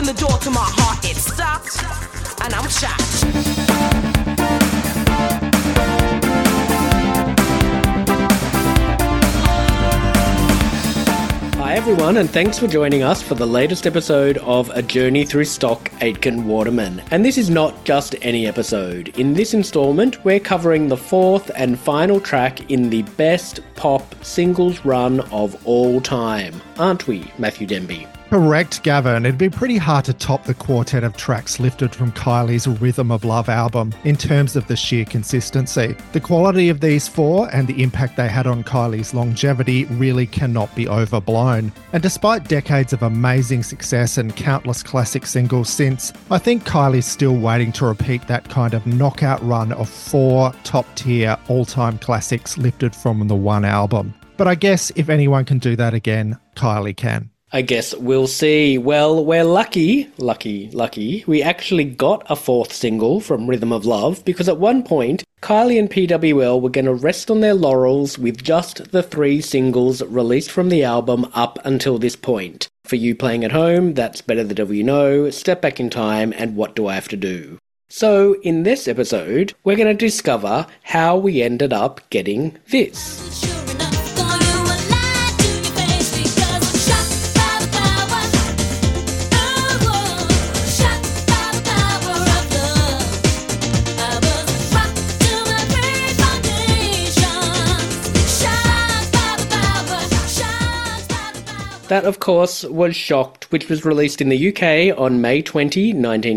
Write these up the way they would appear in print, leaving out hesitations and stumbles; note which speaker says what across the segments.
Speaker 1: opened the door to my heart, it stopped, and I'm shocked.
Speaker 2: Hi everyone, and thanks for joining us for the latest episode of A Journey Through Stock Aitken Waterman. And this is not just any episode. In this instalment, we're covering the fourth and final track in the best pop singles run of all time. Aren't we, Matthew Denby?
Speaker 3: Correct, Gavin. It'd be pretty hard to top the quartet of tracks lifted from Kylie's Rhythm of Love album in terms of the sheer consistency. The quality of these four and the impact they had on Kylie's longevity really cannot be overblown. And despite decades of amazing success and countless classic singles since, I think Kylie's still waiting to repeat that kind of knockout run of four top-tier all-time classics lifted from the one album. But I guess if anyone can do that again, Kylie can.
Speaker 2: I guess we'll see. Well, we're lucky. We actually got a fourth single from Rhythm of Love because at one point, Kylie and PWL were going to rest on their laurels with just the 3 singles released from the album up until this point. For you playing at home, that's Better the Devil You Know, Step Back in Time, and What Do I Have to Do? So, in this episode, we're going to discover how we ended up getting this. That, of course, was Shocked, which was released in the UK on May 20,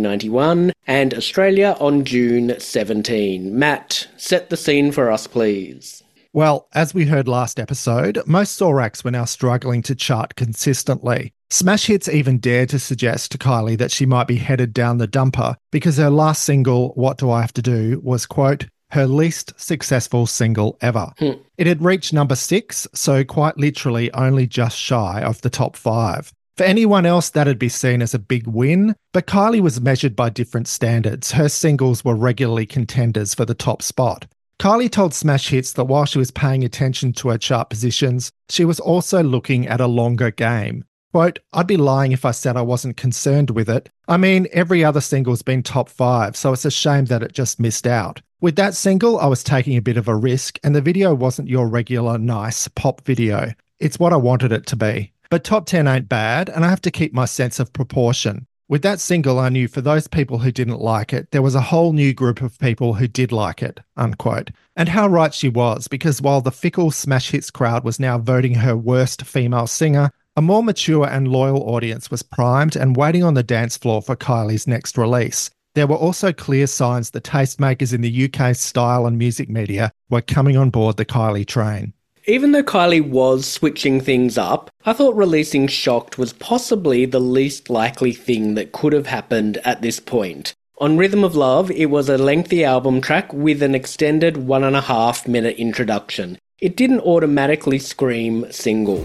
Speaker 2: 1991, and Australia on June 17. Matt, set the scene for us, please.
Speaker 3: Well, as we heard last episode, most Saw acts were now struggling to chart consistently. Smash Hits even dared to suggest to Kylie that she might be headed down the dumper because her last single, What Do I Have to Do, was, quote, her least successful single ever. It had reached number 6, so quite literally only just shy of the top 5. For anyone else, that'd be seen as a big win, but Kylie was measured by different standards. Her singles were regularly contenders for the top spot. Kylie told Smash Hits that while she was paying attention to her chart positions, she was also looking at a longer game. Quote, I'd be lying if I said I wasn't concerned with it. I mean, every other single's been top 5, so it's a shame that it just missed out. With that single, I was taking a bit of a risk, and the video wasn't your regular nice pop video. It's what I wanted it to be. But top 10 ain't bad, and I have to keep my sense of proportion. With that single, I knew for those people who didn't like it, there was a whole new group of people who did like it, unquote. And how right she was, because while the fickle Smash Hits crowd was now voting her worst female singer, a more mature and loyal audience was primed and waiting on the dance floor for Kylie's next release. There were also clear signs the tastemakers in the UK style and music media were coming on board the Kylie train.
Speaker 2: Even though Kylie was switching things up, I thought releasing Shocked was possibly the least likely thing that could have happened at this point. On Rhythm of Love, it was a lengthy album track with an extended 1.5-minute introduction. It didn't automatically scream single.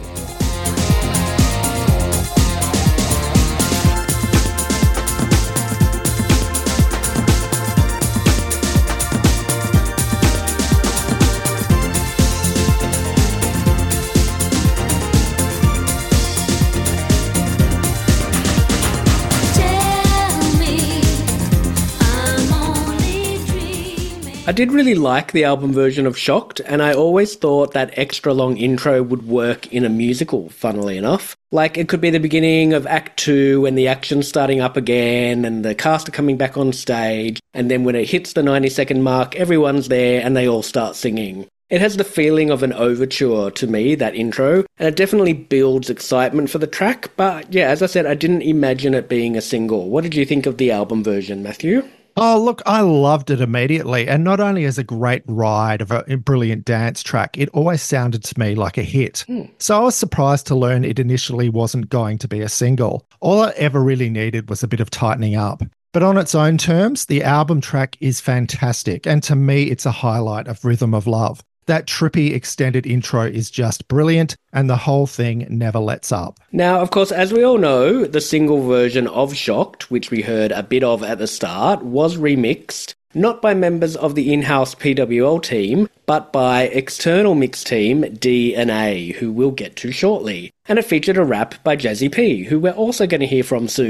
Speaker 2: I did really like the album version of Shocked, and I always thought that extra long intro would work in a musical, funnily enough. Like, it could be the beginning of Act 2 and the action's starting up again and the cast are coming back on stage, and then when it hits the 90-second mark, everyone's there and they all start singing. It has the feeling of an overture to me, that intro, and it definitely builds excitement for the track, but yeah, as I said, I didn't imagine it being a single. What did you think of the album version, Matthew?
Speaker 3: Oh, look, I loved it immediately. And not only as a great ride of a brilliant dance track, it always sounded to me like a hit. So I was surprised to learn it initially wasn't going to be a single. All I ever really needed was a bit of tightening up. But on its own terms, the album track is fantastic. And to me, it's a highlight of Rhythm of Love. That trippy extended intro is just brilliant, and the whole thing never lets up.
Speaker 2: Now, of course, as we all know, the single version of Shocked, which we heard a bit of at the start, was remixed, not by members of the in-house PWL team, but by external mix team D&A, who we'll get to shortly. And it featured a rap by Jazzy P, who we're also going to hear from soon.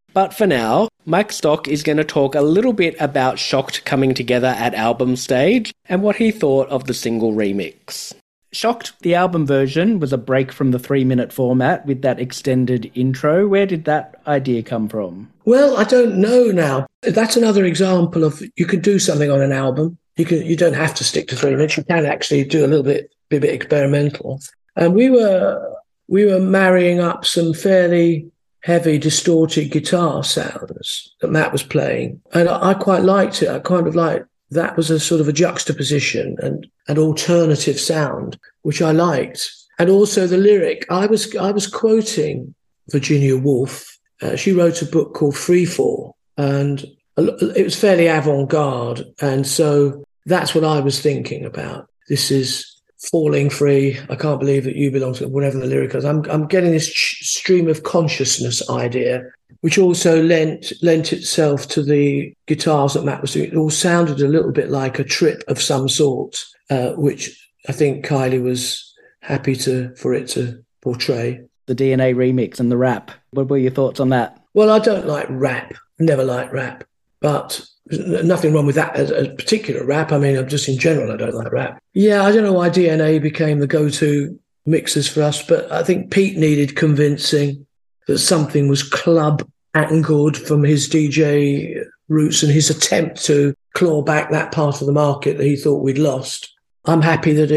Speaker 2: But for now, Mike Stock is going to talk a little bit about Shocked coming together at album stage and what he thought of the single remix.
Speaker 4: Shocked, the album version, was a break from the 3-minute format with that extended intro. Where did that idea come from?
Speaker 5: Well, I don't know now. That's another example of you could do something on an album. You don't have to stick to 3 minutes. You can actually do be a bit experimental. And we were marrying up some fairly heavy, distorted guitar sounds that Matt was playing. And I quite liked it. I kind of liked that was a sort of a juxtaposition and an alternative sound, which I liked. And also the lyric. I was quoting Virginia Woolf. She wrote a book called Freefall, and it was fairly avant-garde. And so that's what I was thinking about. This is falling free. I can't believe that you belong to whatever the lyric is. I'm getting this stream of consciousness idea, which also lent itself to the guitars that Matt was doing. It all sounded a little bit like a trip of some sort, which I think Kylie was happy for it to portray.
Speaker 4: The DNA remix and the rap. What were your thoughts on that?
Speaker 5: Well, I don't like rap. Never liked rap. But there's nothing wrong with that as a particular rap. I mean, just in general, I don't like rap. Yeah, I don't know why DNA became the go-to mixers for us, but I think Pete needed convincing that something was club angled from his DJ roots and his attempt to claw back that part of the market that he thought we'd lost. I'm happy that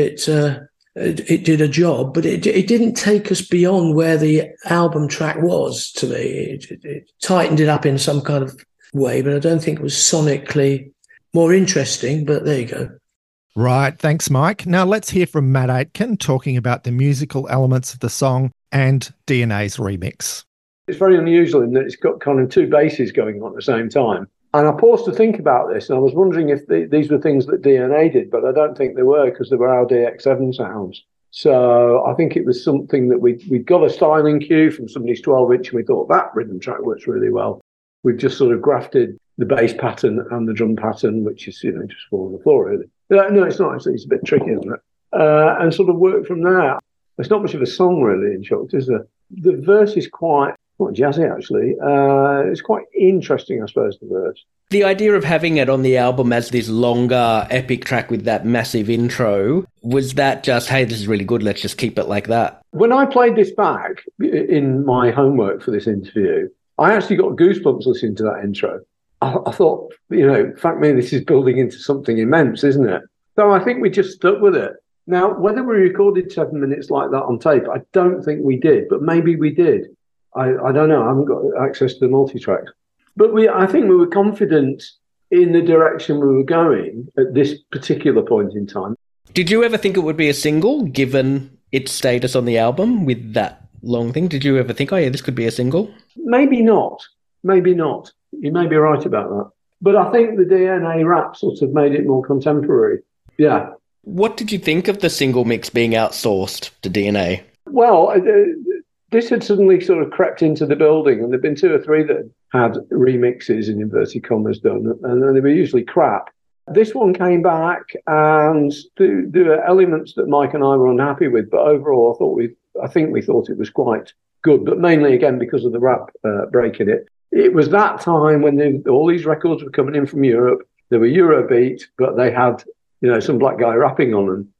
Speaker 5: it did a job, but it didn't take us beyond where the album track was to me. It tightened it up in some kind of way, but I don't think it was sonically more interesting, but there you go.
Speaker 3: Right, thanks, Mike. Now let's hear from Matt Aitken talking about the musical elements of the song and DNA's remix.
Speaker 6: It's very unusual in that it's got kind of two basses going on at the same time. And I paused to think about this, and I was wondering if these were things that DNA did, but I don't think they were, because they were our DX7 sounds. So I think it was something that we'd got a styling cue from somebody's 12-inch, and we thought that rhythm track works really well. We've just sort of grafted the bass pattern and the drum pattern, which is, just fall on the floor, really. No, it's not. It's a bit tricky, isn't it? And sort of work from there. There's not much of a song, really, in Shocked, is there? The verse is quite jazzy, actually. It's quite interesting, I suppose, the verse.
Speaker 2: The idea of having it on the album as this longer epic track with that massive intro, was that just, hey, this is really good, let's just keep it like that?
Speaker 6: When I played this back in my homework for this interview, I actually got goosebumps listening to that intro. I thought, fuck me, this is building into something immense, isn't it? So I think we just stuck with it. Now, whether we recorded 7 minutes like that on tape, I don't think we did, but maybe we did. I don't know. I haven't got access to the multi-tracks. But I think we were confident in the direction we were going at this particular point in time.
Speaker 2: Did you ever think it would be a single, given its status on the album with that long thing? Did you ever think, oh yeah, this could be a single?
Speaker 6: Maybe not. Maybe not. You may be right about that. But I think the DNA rap sort of made it more contemporary. Yeah.
Speaker 2: What did you think of the single mix being outsourced to DNA?
Speaker 6: Well, this had suddenly sort of crept into the building, and there'd been 2 or 3 that had remixes in inverted commas done, and they were usually crap. This one came back, and there were elements that Mike and I were unhappy with, but overall I think we thought it was quite good, but mainly, again, because of the rap break in it. It was that time when all these records were coming in from Europe. They were Eurobeat, but they had, some black guy rapping on them.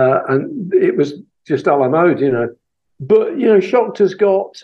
Speaker 6: And it was just a la mode, But, Shocked has got,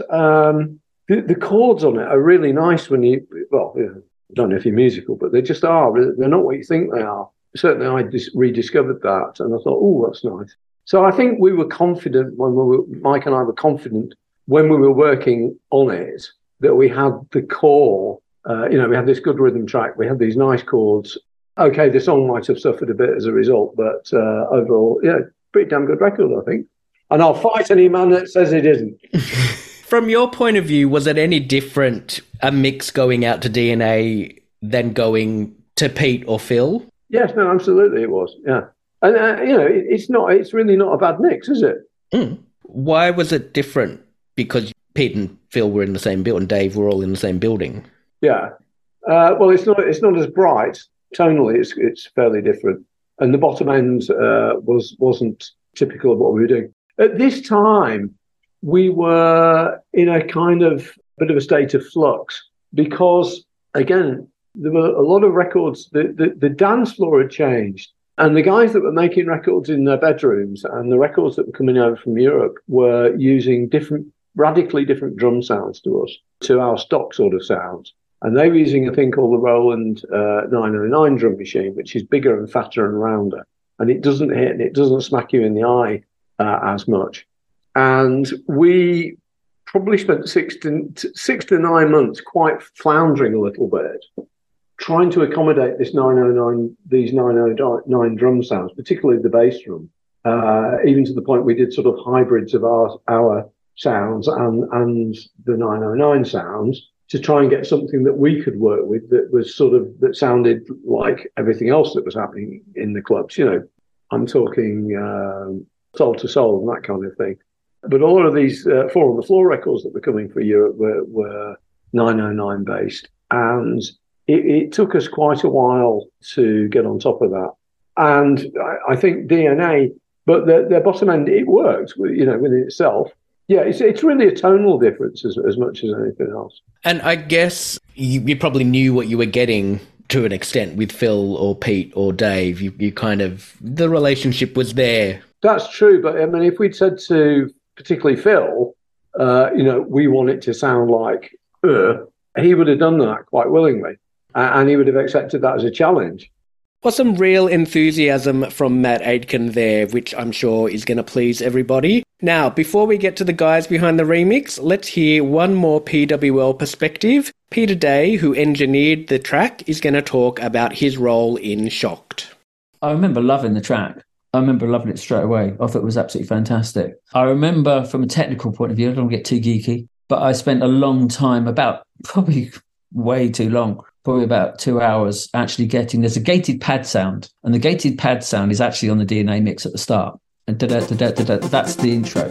Speaker 6: the chords on it are really nice when I don't know if you're musical, but they just are. They're not what you think they are. Certainly I rediscovered that, and I thought, oh, that's nice. So I think we were confident Mike and I were confident when we were working on it, that we had the core, we had this good rhythm track, we had these nice chords. Okay, the song might have suffered a bit as a result, but overall, pretty damn good record, I think. And I'll fight any man that says it isn't.
Speaker 2: From your point of view, was it any different, a mix going out to DNA than going to Pete or Phil?
Speaker 6: Yes, no, absolutely it was, yeah. And, it's really not a bad mix, is it?
Speaker 2: Mm. Why was it different? Because Pete and Phil were in the same building, Dave were all in the same building.
Speaker 6: Yeah. Well, it's not as bright. Tonally, it's fairly different. And the bottom end wasn't typical of what we were doing. At this time, we were in a kind of bit of a state of flux. because, again, there were a lot of records. The dance floor had changed. And the guys that were making records in their bedrooms and the records that were coming over from Europe were using radically different drum sounds to our stock sort of sounds. And they were using a thing called the Roland 909 drum machine, which is bigger and fatter and rounder. And it doesn't hit and it doesn't smack you in the eye as much. And we probably spent 6 to 9 months quite floundering a little bit, trying to accommodate these 909 drum sounds, particularly the bass drum, even to the point we did sort of hybrids of our sounds and the 909 sounds to try and get something that we could work with that sounded like everything else that was happening in the clubs. You know, I'm talking Soul to Soul and that kind of thing. But a lot of these Four on the Floor records that were coming for Europe were 909 based, and it took us quite a while to get on top of that. And I think DNA, but their bottom end, it worked, you know, within itself. Yeah, it's really a tonal difference as much as anything else.
Speaker 2: And I guess you probably knew what you were getting to an extent with Phil or Pete or Dave. You kind of, the relationship was there.
Speaker 6: That's true, but I mean, if we'd said to particularly Phil, you know, we want it to sound like, he would have done that quite willingly. And he would have accepted that as a challenge.
Speaker 2: Well, some real enthusiasm from Matt Aitken there, which I'm sure is going to please everybody. Now, before we get to the guys behind the remix, let's hear one more PWL perspective. Peter Day, who engineered the track, is going to talk about his role in Shocked.
Speaker 7: I remember loving the track. I remember loving it straight away. I thought it was absolutely fantastic. I remember from a technical point of view, I don't want to get too geeky, but I spent a long time, about probably way too long, probably about 2 hours, actually there's a gated pad sound, and the gated pad sound is actually on the DNA mix at the start. And da-da-da-da-da-da, that's the intro.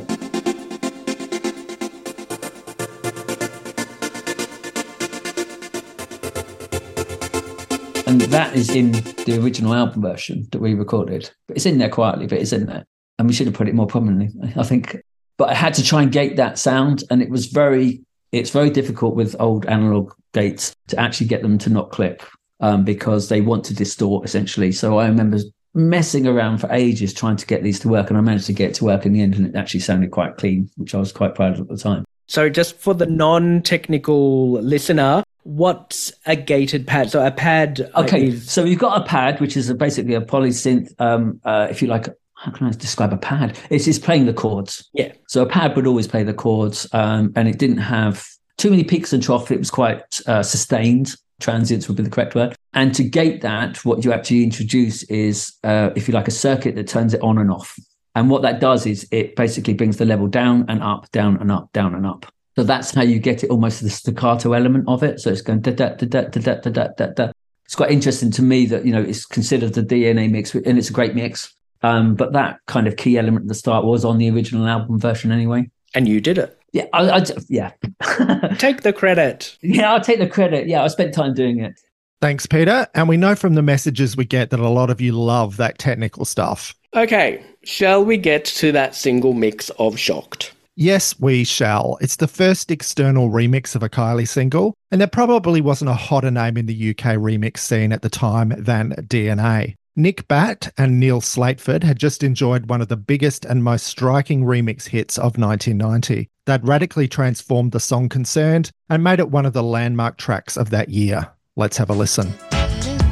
Speaker 7: And that is in the original album version that we recorded. But it's in there quietly, but it's in there. And we should have put it more prominently, I think. But I had to try and gate that sound, and it's very difficult with old analog gates to actually get them to not click because they want to distort, essentially. So I remember messing around for ages trying to get these to work, and I managed to get it to work in the end, and it actually sounded quite clean, which I was quite proud of at the time.
Speaker 2: So just for the non-technical listener, what's a gated pad? So a pad...
Speaker 7: Okay, so you've got a pad, which is basically a polysynth, if you like. How can I describe a pad? It's playing the chords.
Speaker 2: Yeah.
Speaker 7: So a pad would always play the chords, and it didn't have too many peaks and troughs. It was quite sustained. Transients would be the correct word. And to gate that, what you actually introduce is, if you like, a circuit that turns it on and off. And what that does is it basically brings the level down and up, down and up, down and up. So that's how you get it, almost the staccato element of it. So it's going da-da-da-da-da-da-da-da-da. It's quite interesting to me that, you know, it's considered the DNA mix, and it's a great mix. But that kind of key element at the start was on the original album version anyway.
Speaker 2: And you did it.
Speaker 7: Yeah, yeah.
Speaker 2: Take the credit.
Speaker 7: Yeah, I'll take the credit. Yeah, I spent time doing it.
Speaker 3: Thanks, Peter. And we know from the messages we get that a lot of you love that technical stuff.
Speaker 2: Okay, shall we get to that single mix of Shocked?
Speaker 3: Yes, we shall. It's the first external remix of a Kylie single, and there probably wasn't a hotter name in the UK remix scene at the time than DNA. Nick Batt and Neil Slateford had just enjoyed one of the biggest and most striking remix hits of 1990. They'd radically transformed the song concerned and made it one of the landmark tracks of that year. Let's have a listen.
Speaker 8: I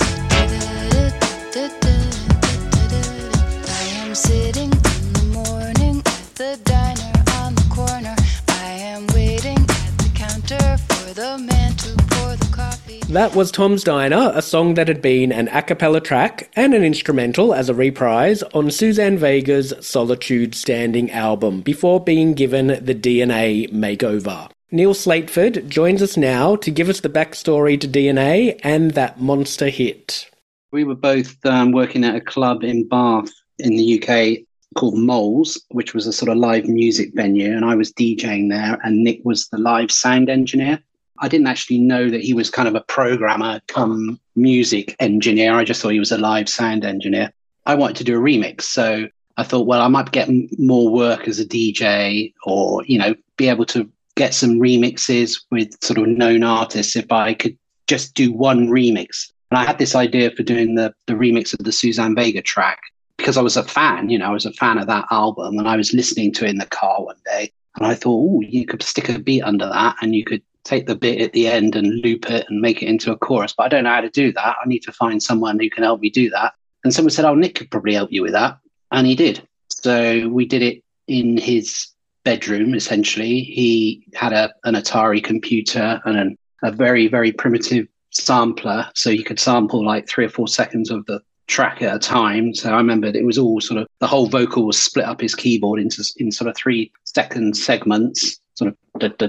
Speaker 8: am sitting in the morning at the diner on the corner. I am waiting at the counter for the man to pour the coffee.
Speaker 2: That was Tom's Diner, a song that had been an a cappella track and an instrumental as a reprise on Suzanne Vega's Solitude Standing album before being given the DNA makeover. Neil Slateford joins us now to give us the backstory to DNA and that monster hit.
Speaker 9: We were both working at a club in Bath in the UK called Moles, which was a sort of live music venue, and I was DJing there, and Nick was the live sound engineer. I didn't actually know that he was kind of a programmer come music engineer. I just thought he was a live sound engineer. I wanted to do a remix, so I thought, well, I might get more work as a DJ, or, you know, be able to get some remixes with sort of known artists if I could just do one remix. And I had this idea for doing the remix of the Suzanne Vega track because I was a fan, I was a fan of that album, and I was listening to it in the car one day. And I thought, oh, you could stick a beat under that and you could take the bit at the end and loop it and make it into a chorus. But I don't know how to do that. I need to find someone who can help me do that. And someone said, oh, Nick could probably help you with that. And he did. So we did it in his bedroom, essentially. He had an Atari computer and a very, very primitive sampler. So you could sample like 3 or 4 seconds of the track at a time. So I remember it was all sort of, the whole vocal was split up his keyboard in sort of 3-second segments, sort of like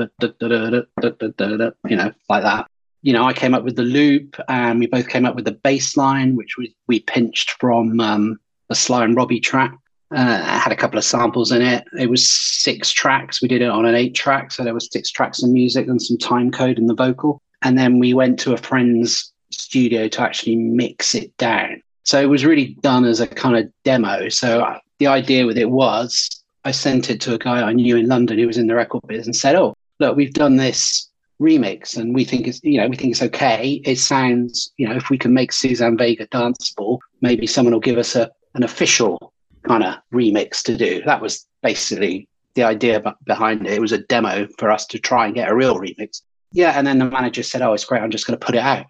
Speaker 9: that. I came up with the loop, and we both came up with the bass line, which we pinched from the Sly and Robbie track. It had a couple of samples in it. It was 6 tracks. We did it on an 8-track, so there was 6 tracks of music and some time code in the vocal. And then we went to a friend's studio to actually mix it down. So it was really done as a kind of demo. So the idea with it was, I sent it to a guy I knew in London who was in the record biz and said, oh, look, we've done this remix and we think it's okay. It sounds, if we can make Suzanne Vega danceable, maybe someone will give us an official kind of remix to do. That was basically the idea behind it. It was a demo for us to try and get a real remix. Yeah, and then the manager said, oh, it's great, I'm just going to put it out.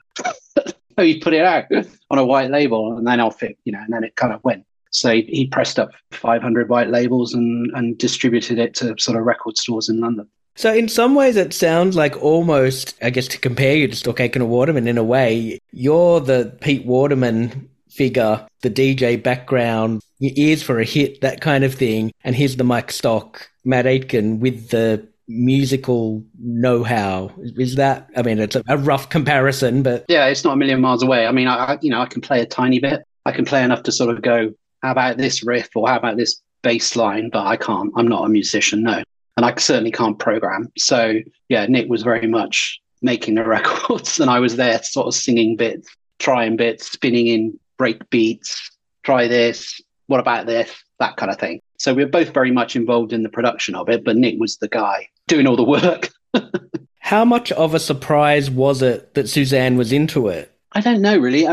Speaker 9: So he put it out on a white label, and then and then it kind of went. So he pressed up 500 white labels and distributed it to sort of record stores in London.
Speaker 2: So in some ways it sounds like almost, I guess, to compare you to Stock Aitken or Waterman in a way, you're the Pete Waterman figure, the DJ background, your ears for a hit, that kind of thing. And here's the Mike Stock, Matt Aitken with the musical know-how. Is that, it's a rough comparison, but
Speaker 9: yeah, it's not a million miles away. I can play a tiny bit. I can play enough to sort of go, how about this riff or how about this bass line? But I can't. I'm not a musician, no. And I certainly can't program. So yeah, Nick was very much making the records and I was there sort of singing bits, trying bits, spinning in break beats, try this, what about this, that kind of thing. So we were both very much involved in the production of it, but Nick was the guy doing all the work.
Speaker 2: How much of a surprise was it that Suzanne was into it?
Speaker 9: I don't know, really.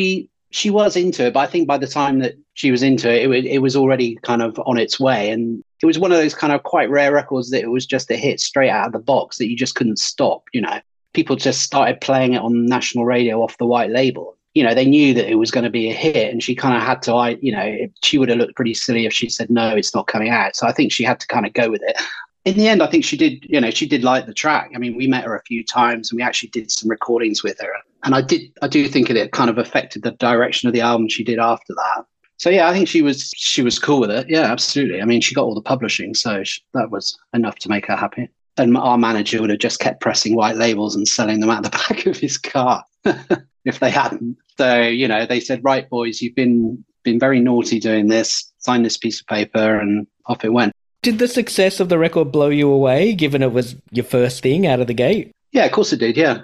Speaker 9: She was into it, but I think by the time that she was into it, it was already kind of on its way. And it was one of those kind of quite rare records that it was just a hit straight out of the box that you just couldn't stop, People just started playing it on national radio off the white label. They knew that it was going to be a hit, and she kind of had to, she would have looked pretty silly if she said, no, it's not coming out. So I think she had to kind of go with it. In the end, I think she did like the track. We met her a few times and we actually did some recordings with her. And I do think it kind of affected the direction of the album she did after that. So yeah, I think she was cool with it. Yeah, absolutely. She got all the publishing, so that was enough to make her happy. And our manager would have just kept pressing white labels and selling them out the back of his car if they hadn't. So, they said, right, boys, you've been very naughty doing this, sign this piece of paper, and off it went.
Speaker 2: Did the success of the record blow you away, given it was your first thing out of the gate?
Speaker 9: Yeah, of course it did. Yeah.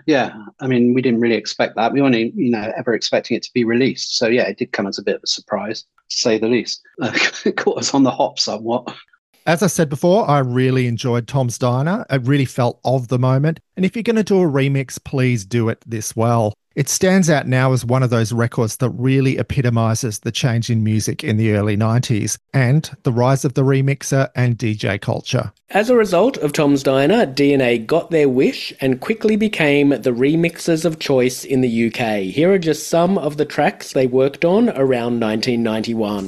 Speaker 9: We didn't really expect that. We weren't, ever expecting it to be released. So yeah, it did come as a bit of a surprise, to say the least. It caught us on the hop somewhat.
Speaker 3: As I said before, I really enjoyed Tom's Diner. It really felt of the moment. And if you're going to do a remix, please do it this well. It stands out now as one of those records that really epitomizes the change in music in the early 90s and the rise of the remixer and DJ culture.
Speaker 2: As a result of Tom's Diner, DNA got their wish and quickly became the remixers of choice in the UK. Here are just some of the tracks they worked on around 1991.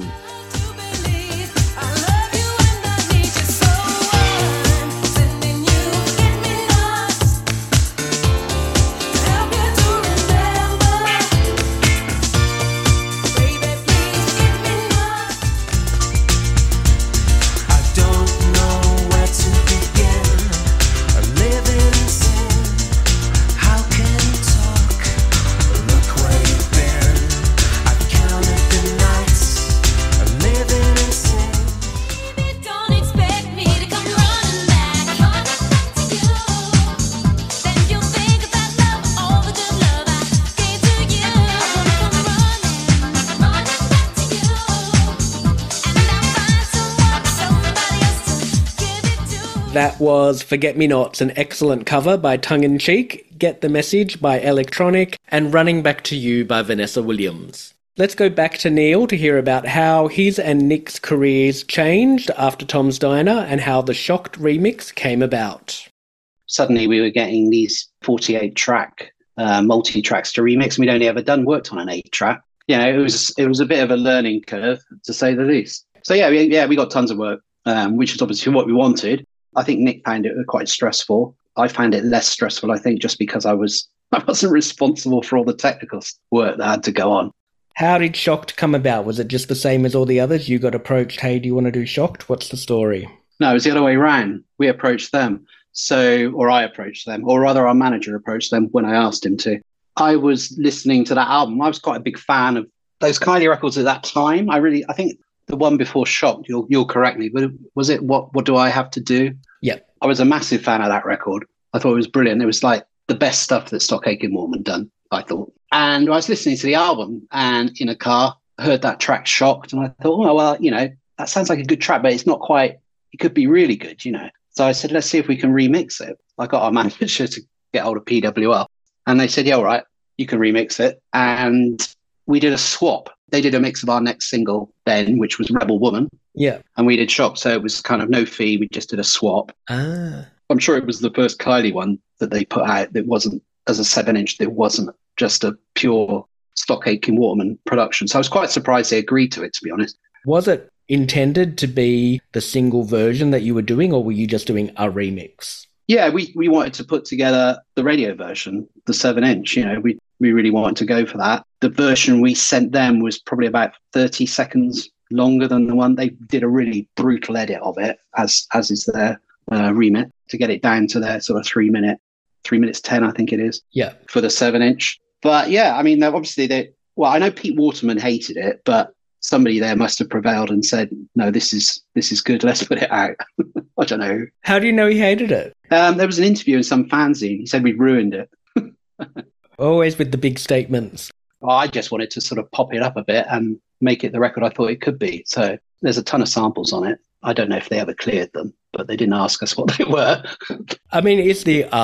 Speaker 2: That was Forget Me Nots, an excellent cover by Tongue in Cheek, Get the Message by Electronic, and Running Back to You by Vanessa Williams. Let's go back to Neil to hear about how his and Nick's careers changed after Tom's Diner and how the Shocked remix came about.
Speaker 9: Suddenly we were getting these 48-track multi-tracks to remix, and we'd only ever worked on an 8-track. It was a bit of a learning curve, to say the least. So we got tons of work, which is obviously what we wanted. I think Nick found it quite stressful. I found it less stressful, I think, just because I wasn't responsible for all the technical work that had to go on.
Speaker 2: How did Shocked come about? Was it just the same as all the others? You got approached, hey, do you want to do Shocked? What's the story?
Speaker 9: No, it was the other way around. We approached them. Or I approached them, or rather our manager approached them when I asked him to. I was listening to that album. I was quite a big fan of those Kylie records at that time. I think the one before Shocked, you'll correct me, but was it What Do I Have to Do?
Speaker 2: Yeah.
Speaker 9: I was a massive fan of that record. I thought it was brilliant. It was like the best stuff that Stock Aitken Waterman done, I thought. And I was listening to the album and in a car, heard that track Shocked. And I thought, oh, well, that sounds like a good track, but it's not quite, it could be really good, So I said, let's see if we can remix it. I got our manager to get hold of PWL. And they said, yeah, all right, you can remix it. And we did a swap. They did a mix of our next single then, which was Rebel Woman.
Speaker 2: Yeah.
Speaker 9: And we did Shocked. So it was kind of no fee. We just did a swap. I'm sure it was the first Kylie one that they put out that wasn't as a 7-inch. That wasn't just a pure Stock Aitken Waterman production. So I was quite surprised they agreed to it, to be honest.
Speaker 2: Was it intended to be the single version that you were doing, or were you just doing a remix?
Speaker 9: Yeah, we wanted to put together the radio version, the 7-inch. We really wanted to go for that. The version we sent them was probably about 30 seconds longer than the one. They did a really brutal edit of it, as is their remit, to get it down to their sort of 3 minutes 10, I think it is.
Speaker 2: Yeah.
Speaker 9: For the 7-inch. But yeah, I mean, obviously I know Pete Waterman hated it, but somebody there must have prevailed and said, no, this is good. Let's put it out. I don't know.
Speaker 2: How do you know he hated it?
Speaker 9: There was an interview in some fanzine. He said we'd ruined it.
Speaker 2: Always with the big statements.
Speaker 9: Well, I just wanted to sort of pop it up a bit and make it the record I thought it could be. So there's a ton of samples on it. I don't know if they ever cleared them, but they didn't ask us what they were.
Speaker 2: I mean, is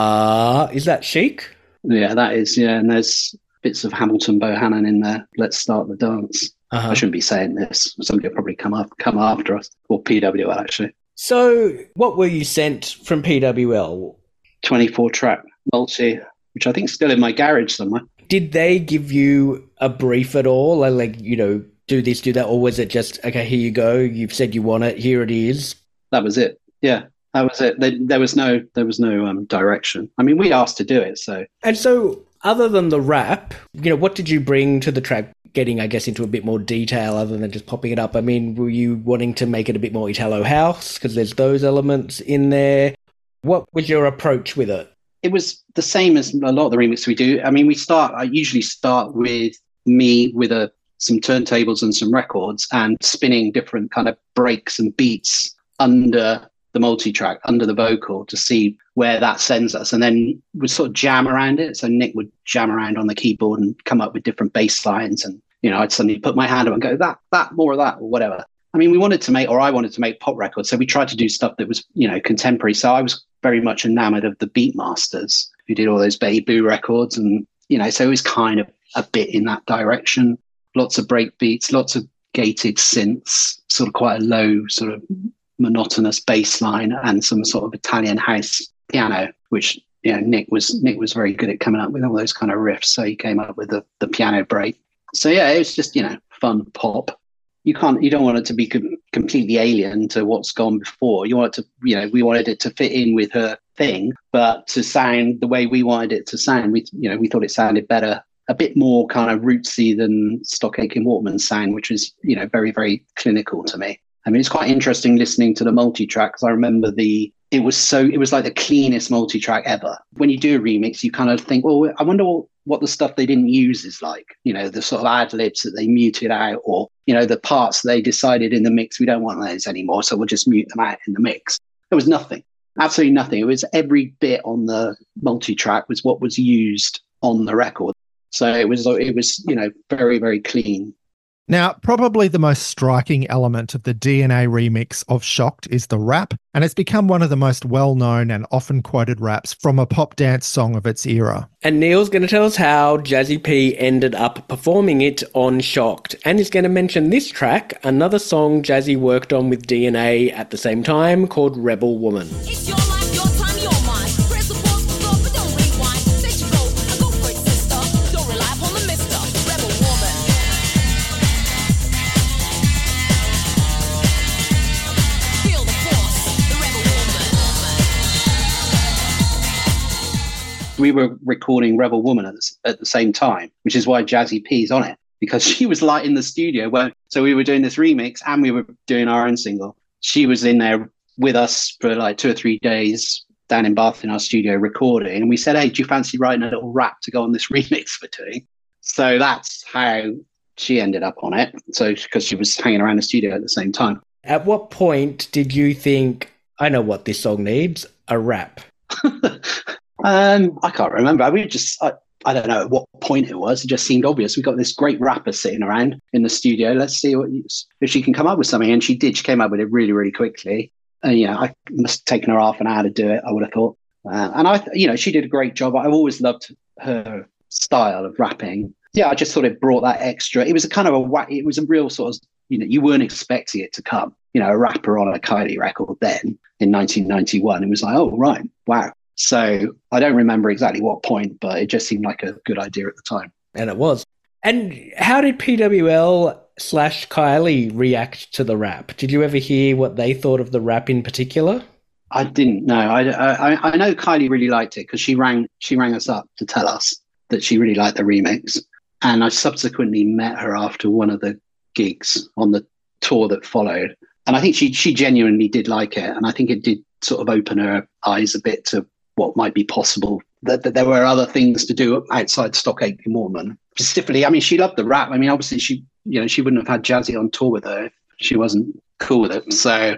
Speaker 2: that Chic?
Speaker 9: Yeah, that is, yeah. And there's bits of Hamilton Bohannon in there. Let's Start the Dance.
Speaker 2: Uh-huh.
Speaker 9: I shouldn't be saying this. Somebody will probably come after us, or PWL actually.
Speaker 2: So what were you sent from PWL?
Speaker 9: 24-track multi, which I think is still in my garage somewhere.
Speaker 2: Did they give you a brief at all? Like, do this, do that? Or was it just, okay, here you go. You've said you want it. Here it is.
Speaker 9: That was it. Yeah, that was it. There was no direction. I mean, we asked to do it.
Speaker 2: And so other than the rap, what did you bring to the track? Getting, I guess, into a bit more detail other than just popping it up. I mean, were you wanting to make it a bit more Italo house? Because there's those elements in there. What was your approach with it?
Speaker 9: It was the same as a lot of the remixes we do. I mean, I usually start with me with some turntables and some records and spinning different kind of breaks and beats under the multi-track, under the vocal, to see where that sends us. And then we'd sort of jam around it. So Nick would jam around on the keyboard and come up with different bass lines. And, I'd suddenly put my hand up and go, that, more of that, or whatever. I mean, I wanted to make pop records. So we tried to do stuff that was, contemporary. So I was very much enamored of the Beatmasters who did all those Baby Blue records. And, so it was kind of a bit in that direction. Lots of break beats, lots of gated synths, sort of quite a low sort of monotonous bass line, and some sort of Italian house piano, which Nick was very good at coming up with all those kind of riffs. So he came up with the piano break. So yeah, it was just fun pop. You don't want it to be completely alien to what's gone before. You want it to, we wanted it to fit in with her thing, but to sound the way we wanted it to sound. We thought it sounded better, a bit more kind of rootsy than Stock Aitken Waterman's sound, which was very, very clinical to me. I mean, it's quite interesting listening to the multi-track, because I remember it was like the cleanest multi-track ever. When you do a remix, you kind of think, well, I wonder what the stuff they didn't use is like, the sort of ad-libs that they muted out, or, the parts they decided in the mix, we don't want those anymore, so we'll just mute them out in the mix. There was nothing, absolutely nothing. It was every bit on the multi-track was what was used on the record. So it was very, very clean.
Speaker 3: Now, probably the most striking element of the DNA remix of Shocked is the rap, and it's become one of the most well-known and often quoted raps from a pop dance song of its era.
Speaker 2: And Neil's going to tell us how Jazzy P ended up performing it on Shocked, and he's going to mention this track, another song Jazzy worked on with DNA at the same time, called Rebel Woman.
Speaker 1: It's your life, your time, your mind. Press the pause for thought, but don't rewind. Set your goal and go for it, sister. Don't rely on the mister. Rebel woman. Feel the force, the rebel woman.
Speaker 9: We were recording Rebel Woman at the same time, which is why Jazzy P's on it, because she was like in the studio. So we were doing this remix and we were doing our own single. She was in there with us for like 2 or 3 days down in Bath in our studio recording. And we said, hey, do you fancy writing a little rap to go on this remix we're doing? So that's how she ended up on it. So because she was hanging around the studio at the same time.
Speaker 2: At what point did you think, I know what this song needs, a rap?
Speaker 9: I can't remember. I don't know at what point it was. It just seemed obvious. We got this great rapper sitting around in the studio. Let's see if she can come up with something. And she did. She came up with it really, really quickly. And, I must have taken her half an hour to do it, I would have thought. And she did a great job. I've always loved her style of rapping. Yeah, I just thought it brought that extra. It was it was a real sort of, you weren't expecting it to come. A rapper on a Kylie record then in 1991. It was like, oh, right, wow. So I don't remember exactly what point, but it just seemed like a good idea at the time.
Speaker 2: And it was. And how did PWL/Kylie react to the rap? Did you ever hear what they thought of the rap in particular?
Speaker 9: I didn't know. I know Kylie really liked it because she rang us up to tell us that she really liked the remix. And I subsequently met her after one of the gigs on the tour that followed. And I think she genuinely did like it. And I think it did sort of open her eyes a bit to what might be possible, that there were other things to do outside Stock Aitken Waterman. Specifically, I mean, she loved the rap. I mean, obviously she wouldn't have had Jazzy on tour with her if she wasn't cool with it. So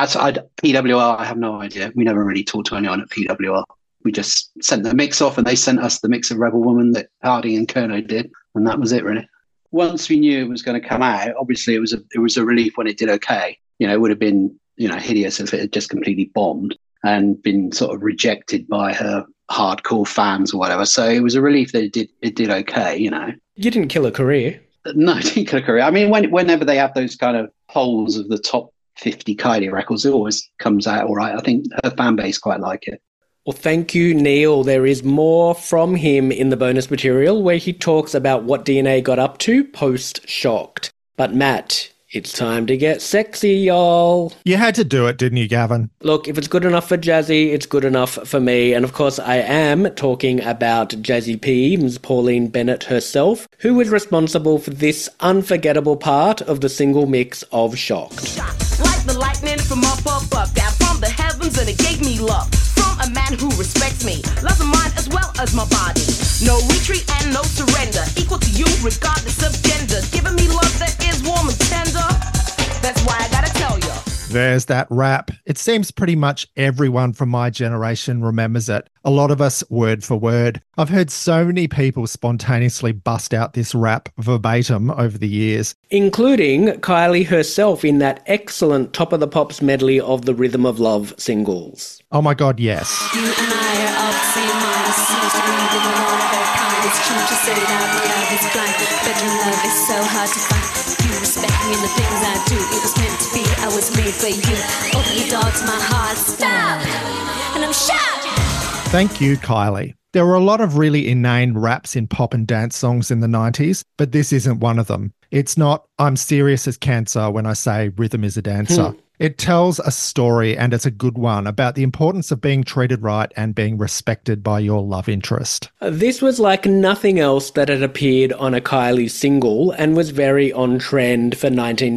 Speaker 9: PWR, I have no idea. We never really talked to anyone at PWR. We just sent the mix off and they sent us the mix of Rebel Woman that Harding and Kerno did. And that was it, really. Once we knew it was going to come out, obviously it was a relief when it did okay. It would have been, hideous if it had just completely bombed and been sort of rejected by her hardcore fans or whatever. So it was a relief that it did okay,
Speaker 2: You didn't kill a career.
Speaker 9: No, I didn't kill a career. I mean, whenever they have those kind of polls of the top 50 Kylie records, it always comes out all right. I think her fan base quite like it.
Speaker 2: Well, thank you, Neil. There is more from him in the bonus material where he talks about what DNA got up to post-Shocked. But Matt, it's time to get sexy, y'all.
Speaker 3: You had to do it, didn't you, Gavin?
Speaker 2: Look, if it's good enough for Jazzy, it's good enough for me. And of course, I am talking about Jazzy P, Ms. Pauline Bennett herself, who was responsible for this unforgettable part of the single mix of Shocked.
Speaker 1: Like the lightning from up, down from the heavens, and it gave me love. From a man who respects me, loves my mind as well as my body. No retreat and no surrender, equal to you regardless of gender. Giving me love that is warm and tender. That's why I gotta tell you.
Speaker 3: There's that rap. It seems pretty much everyone from my generation remembers it. A lot of us word for word. I've heard so many people spontaneously bust out this rap verbatim over the years.
Speaker 2: Including Kylie herself in that excellent Top of the Pops medley of the Rhythm of Love singles.
Speaker 3: Oh my God, yes.
Speaker 8: You and I are all the same mind. Seems to be the one of our kind. It's true to say that love is blind. Bedroom love is so hard to find. You respect me in the things I do. It was meant to be. I was made for you. Open your door to my heart. Stop. And I'm shocked.
Speaker 3: Thank you, Kylie. There were a lot of really inane raps in pop and dance songs in the 90s, but this isn't one of them. It's not, I'm serious as cancer when I say rhythm is a dancer. It tells a story, and it's a good one, about the importance of being treated right and being respected by your love interest.
Speaker 2: This was like nothing else that had appeared on a Kylie single and was very on trend for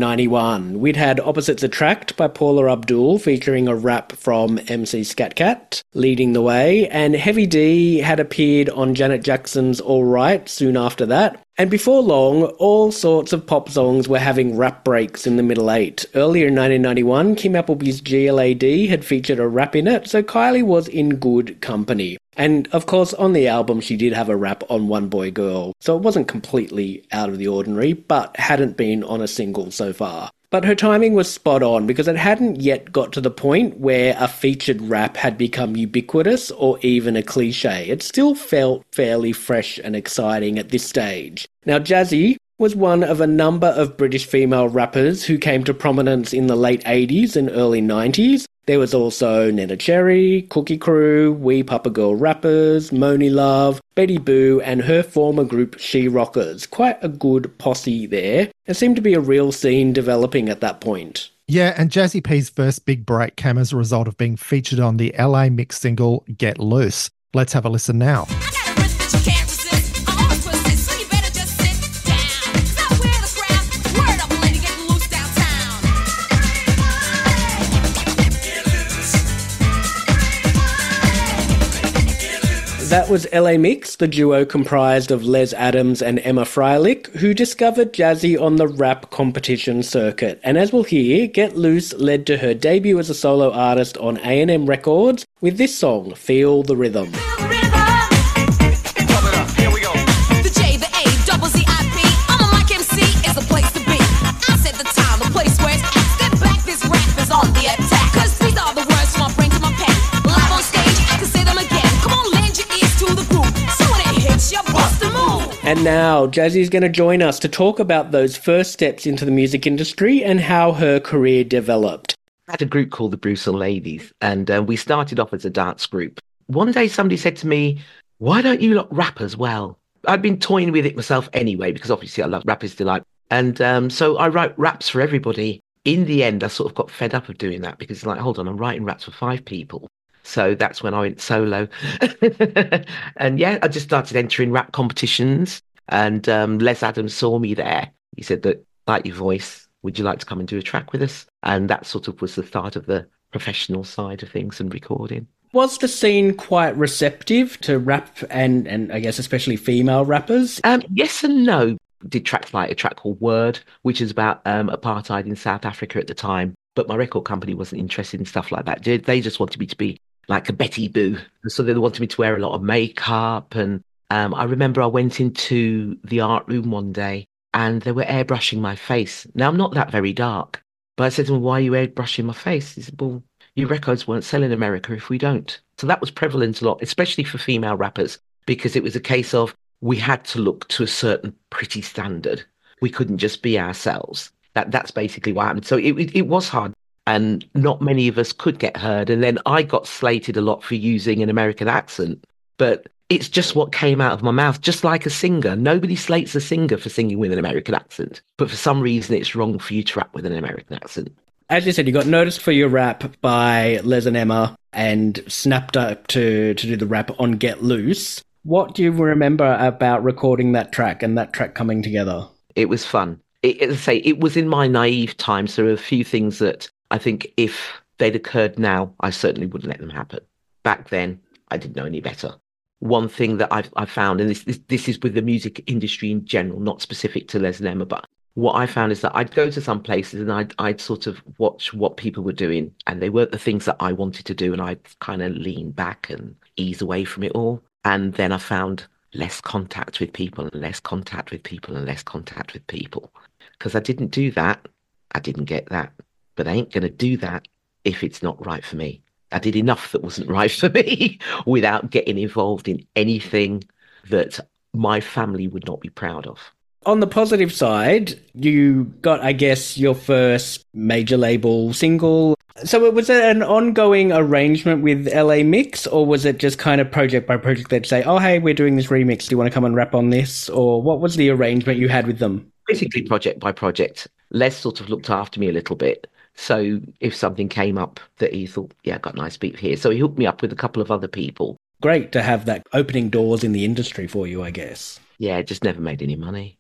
Speaker 2: 1991. We'd had Opposites Attract by Paula Abdul featuring a rap from MC Skat Kat leading the way, and Heavy D had appeared on Janet Jackson's All Right soon after that. And before long, all sorts of pop songs were having rap breaks in the middle eight. Earlier in 1991, Kim Appleby's GLAD had featured a rap in it, so Kylie was in good company. And of course, on the album, she did have a rap on One Boy Girl, so it wasn't completely out of the ordinary, but hadn't been on a single so far. But her timing was spot on because it hadn't yet got to the point where a featured rap had become ubiquitous or even a cliche. It still felt fairly fresh and exciting at this stage. Now, Jazzy was one of a number of British female rappers who came to prominence in the late 80s and early 90s. There was also Netta Cherry, Cookie Crew, Wee Papa Girl Rappers, Moni Love, Betty Boo and her former group She Rockers. Quite a good posse there. There seemed to be a real scene developing at that point.
Speaker 3: Yeah, and Jazzy P's first big break came as a result of being featured on the LA Mix single Get Loose. Let's have a listen now.
Speaker 2: That was LA Mix, the duo comprised of Les Adams and Emma Freilich, who discovered Jazzy on the rap competition circuit. And as we'll hear, Get Loose led to her debut as a solo artist on A&M Records with this song, Feel the Rhythm. And now, Jazzy's going to join us to talk about those first steps into the music industry and how her career developed.
Speaker 10: I had a group called the Brewsall Ladies, and we started off as a dance group. One day somebody said to me, why don't you lot rap as well? I'd been toying with it myself anyway, because obviously I love Rapper's Delight. And so I write raps for everybody. In the end, I sort of got fed up of doing that because it's like, hold on, I'm writing raps for 5 people. So that's when I went solo. And yeah, I just started entering rap competitions. And Les Adams saw me there. He said that, like your voice, would you like to come and do a track with us? And that sort of was the start of the professional side of things and recording.
Speaker 2: Was the scene quite receptive to rap and I guess especially female rappers?
Speaker 10: Yes and no. Did tracks like a track called Word, which is about apartheid in South Africa at the time. But my record company wasn't interested in stuff like that. They just wanted me to be like a Betty Boo. So they wanted me to wear a lot of makeup. And I remember I went into the art room one day and they were airbrushing my face. Now, I'm not that very dark. But I said to them, why are you airbrushing my face? He said, well, your records won't sell in America if we don't. So that was prevalent a lot, especially for female rappers, because it was a case of we had to look to a certain pretty standard. We couldn't just be ourselves. That's basically what happened. So it was hard. And not many of us could get heard. And then I got slated a lot for using an American accent. But it's just what came out of my mouth, just like a singer. Nobody slates a singer for singing with an American accent. But for some reason, it's wrong for you to rap with an American accent.
Speaker 2: As you said, you got noticed for your rap by Les and Emma and snapped up to do the rap on Get Loose. What do you remember about recording that track and that track coming together?
Speaker 10: It was fun. As I say, it was in my naive time. So there were a few things that I think if they'd occurred now, I certainly wouldn't let them happen. Back then, I didn't know any better. One thing that I've found, and this is with the music industry in general, not specific to Les and Emma, but what I found is that I'd go to some places and I'd sort of watch what people were doing, and they weren't the things that I wanted to do, and I'd kind of lean back and ease away from it all. And then I found less contact with people and less contact with people and less contact with people. Because I didn't do that, I didn't get that. But I ain't going to do that if it's not right for me. I did enough that wasn't right for me without getting involved in anything that my family would not be proud of.
Speaker 2: On the positive side, you got, I guess, your first major label single. So was it an ongoing arrangement with LA Mix, or was it just kind of project by project they'd say, oh, hey, we're doing this remix, do you want to come and rap on this? Or what was the arrangement you had with them?
Speaker 10: Basically project by project. Les sort of looked after me a little bit. So if something came up that he thought, yeah, I got a nice beat here. So he hooked me up with a couple of other people.
Speaker 2: Great to have that opening doors in the industry for you, I guess.
Speaker 10: Yeah, just never made any money.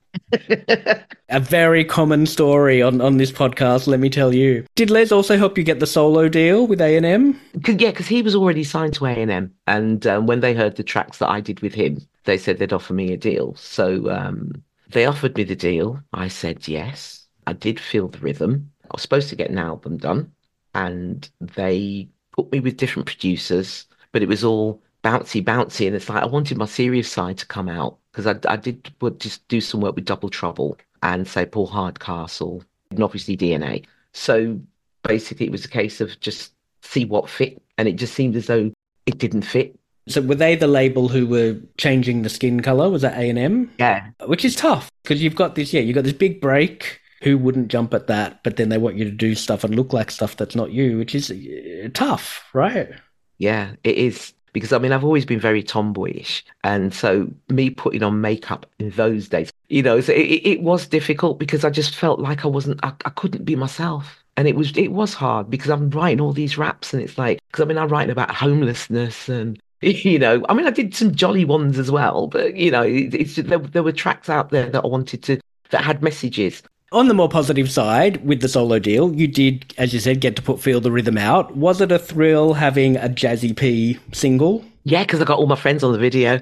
Speaker 2: A very common story on this podcast, let me tell you. Did Les also help you get the solo deal with A&M?
Speaker 10: Yeah, because he was already signed to A&M. And when they heard the tracks that I did with him, they said they'd offer me a deal. So They offered me the deal. I said yes. I did feel the rhythm. I was supposed to get an album done, and they put me with different producers, but it was all bouncy, bouncy. And it's like I wanted my serious side to come out because I did just do some work with Double Trouble and say Paul Hardcastle and obviously DNA. So basically, it was a case of just see what fit, and it just seemed as though it didn't fit.
Speaker 2: So were they the label who were changing the skin color? Was that A&M?
Speaker 10: Yeah.
Speaker 2: Which is tough because you've got this big break. Who wouldn't jump at that? But then they want you to do stuff and look like stuff that's not you, which is tough, right?
Speaker 10: Yeah, it is. Because, I mean, I've always been very tomboyish. And so me putting on makeup in those days, so it was difficult because I just felt like I couldn't be myself. And it was hard because I'm writing all these raps and it's like, because I mean, I'm writing about homelessness and, I mean, I did some jolly ones as well, but, there were tracks out there that I wanted to, that had messages.
Speaker 2: On the more positive side, with the solo deal, you did, as you said, get to Feel the Rhythm out. Was it a thrill having a Jazzy P single?
Speaker 10: Yeah, because I got all my friends on the video.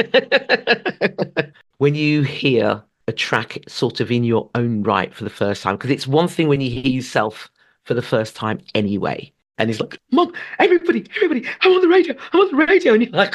Speaker 10: When you hear a track sort of in your own right for the first time, because it's one thing when you hear yourself for the first time anyway. And he's like, Mom, everybody, I'm on the radio. And you're like,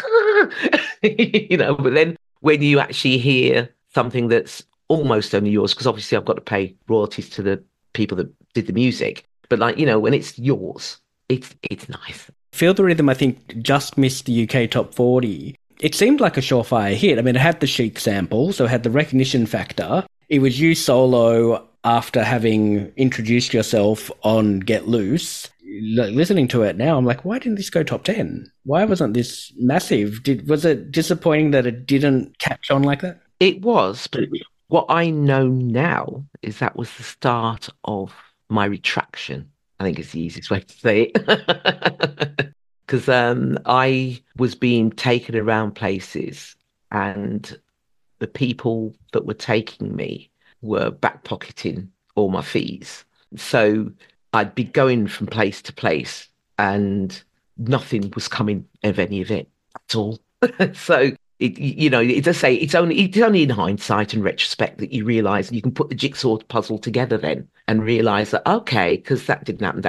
Speaker 10: but then when you actually hear something that's almost only yours, because obviously I've got to pay royalties to the people that did the music. But when it's yours, it's nice.
Speaker 2: Feel the Rhythm, I think, just missed the UK top 40. It seemed like a surefire hit. I mean, it had the Chic sample, so it had the recognition factor. It was you solo after having introduced yourself on Get Loose. Listening to it now, I'm like, why didn't this go top 10? Why wasn't this massive? Was it disappointing that it didn't catch on like that?
Speaker 10: It was, but what I know now is that was the start of my retraction. I think it's the easiest way to say it. Because I was being taken around places and the people that were taking me were backpocketing all my fees. So I'd be going from place to place and nothing was coming of any of it at all. So it does say it's only in hindsight and retrospect that you realise you can put the jigsaw puzzle together then and realise that, okay, because that didn't happen.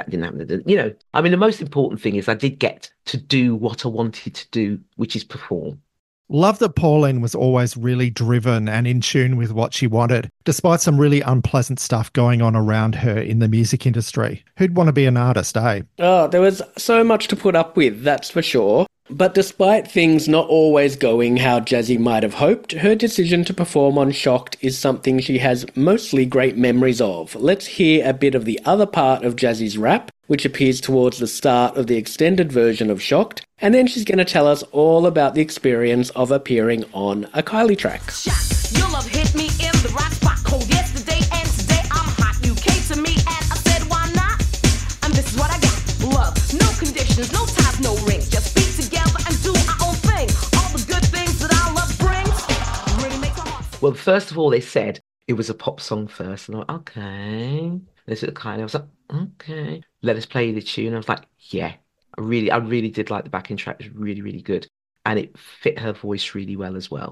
Speaker 10: I mean, the most important thing is I did get to do what I wanted to do, which is perform.
Speaker 3: Love that Pauline was always really driven and in tune with what she wanted, despite some really unpleasant stuff going on around her in the music industry. Who'd want to be an artist, eh?
Speaker 2: Oh, there was so much to put up with, that's for sure. But despite things not always going how Jazzy might have hoped, her decision to perform on Shocked is something she has mostly great memories of. Let's hear a bit of the other part of Jazzy's rap, which appears towards the start of the extended version of Shocked, and then she's going to tell us all about the experience of appearing on a Kylie track.
Speaker 1: Your love hit me in the right spot, cold yesterday and today I'm hot. You came to me and I said why not? And this is what I got. Love, no conditions, no ties, no rings. Just be together and do our own thing. All the good things that our love brings really makes a heart.
Speaker 10: Well, first of all, they said it was a pop song first, and I went, okay. This is kind of, I was like, okay. Let us play the tune. I was like, yeah. I really did like the backing track. It was really, really good. And it fit her voice really well as well.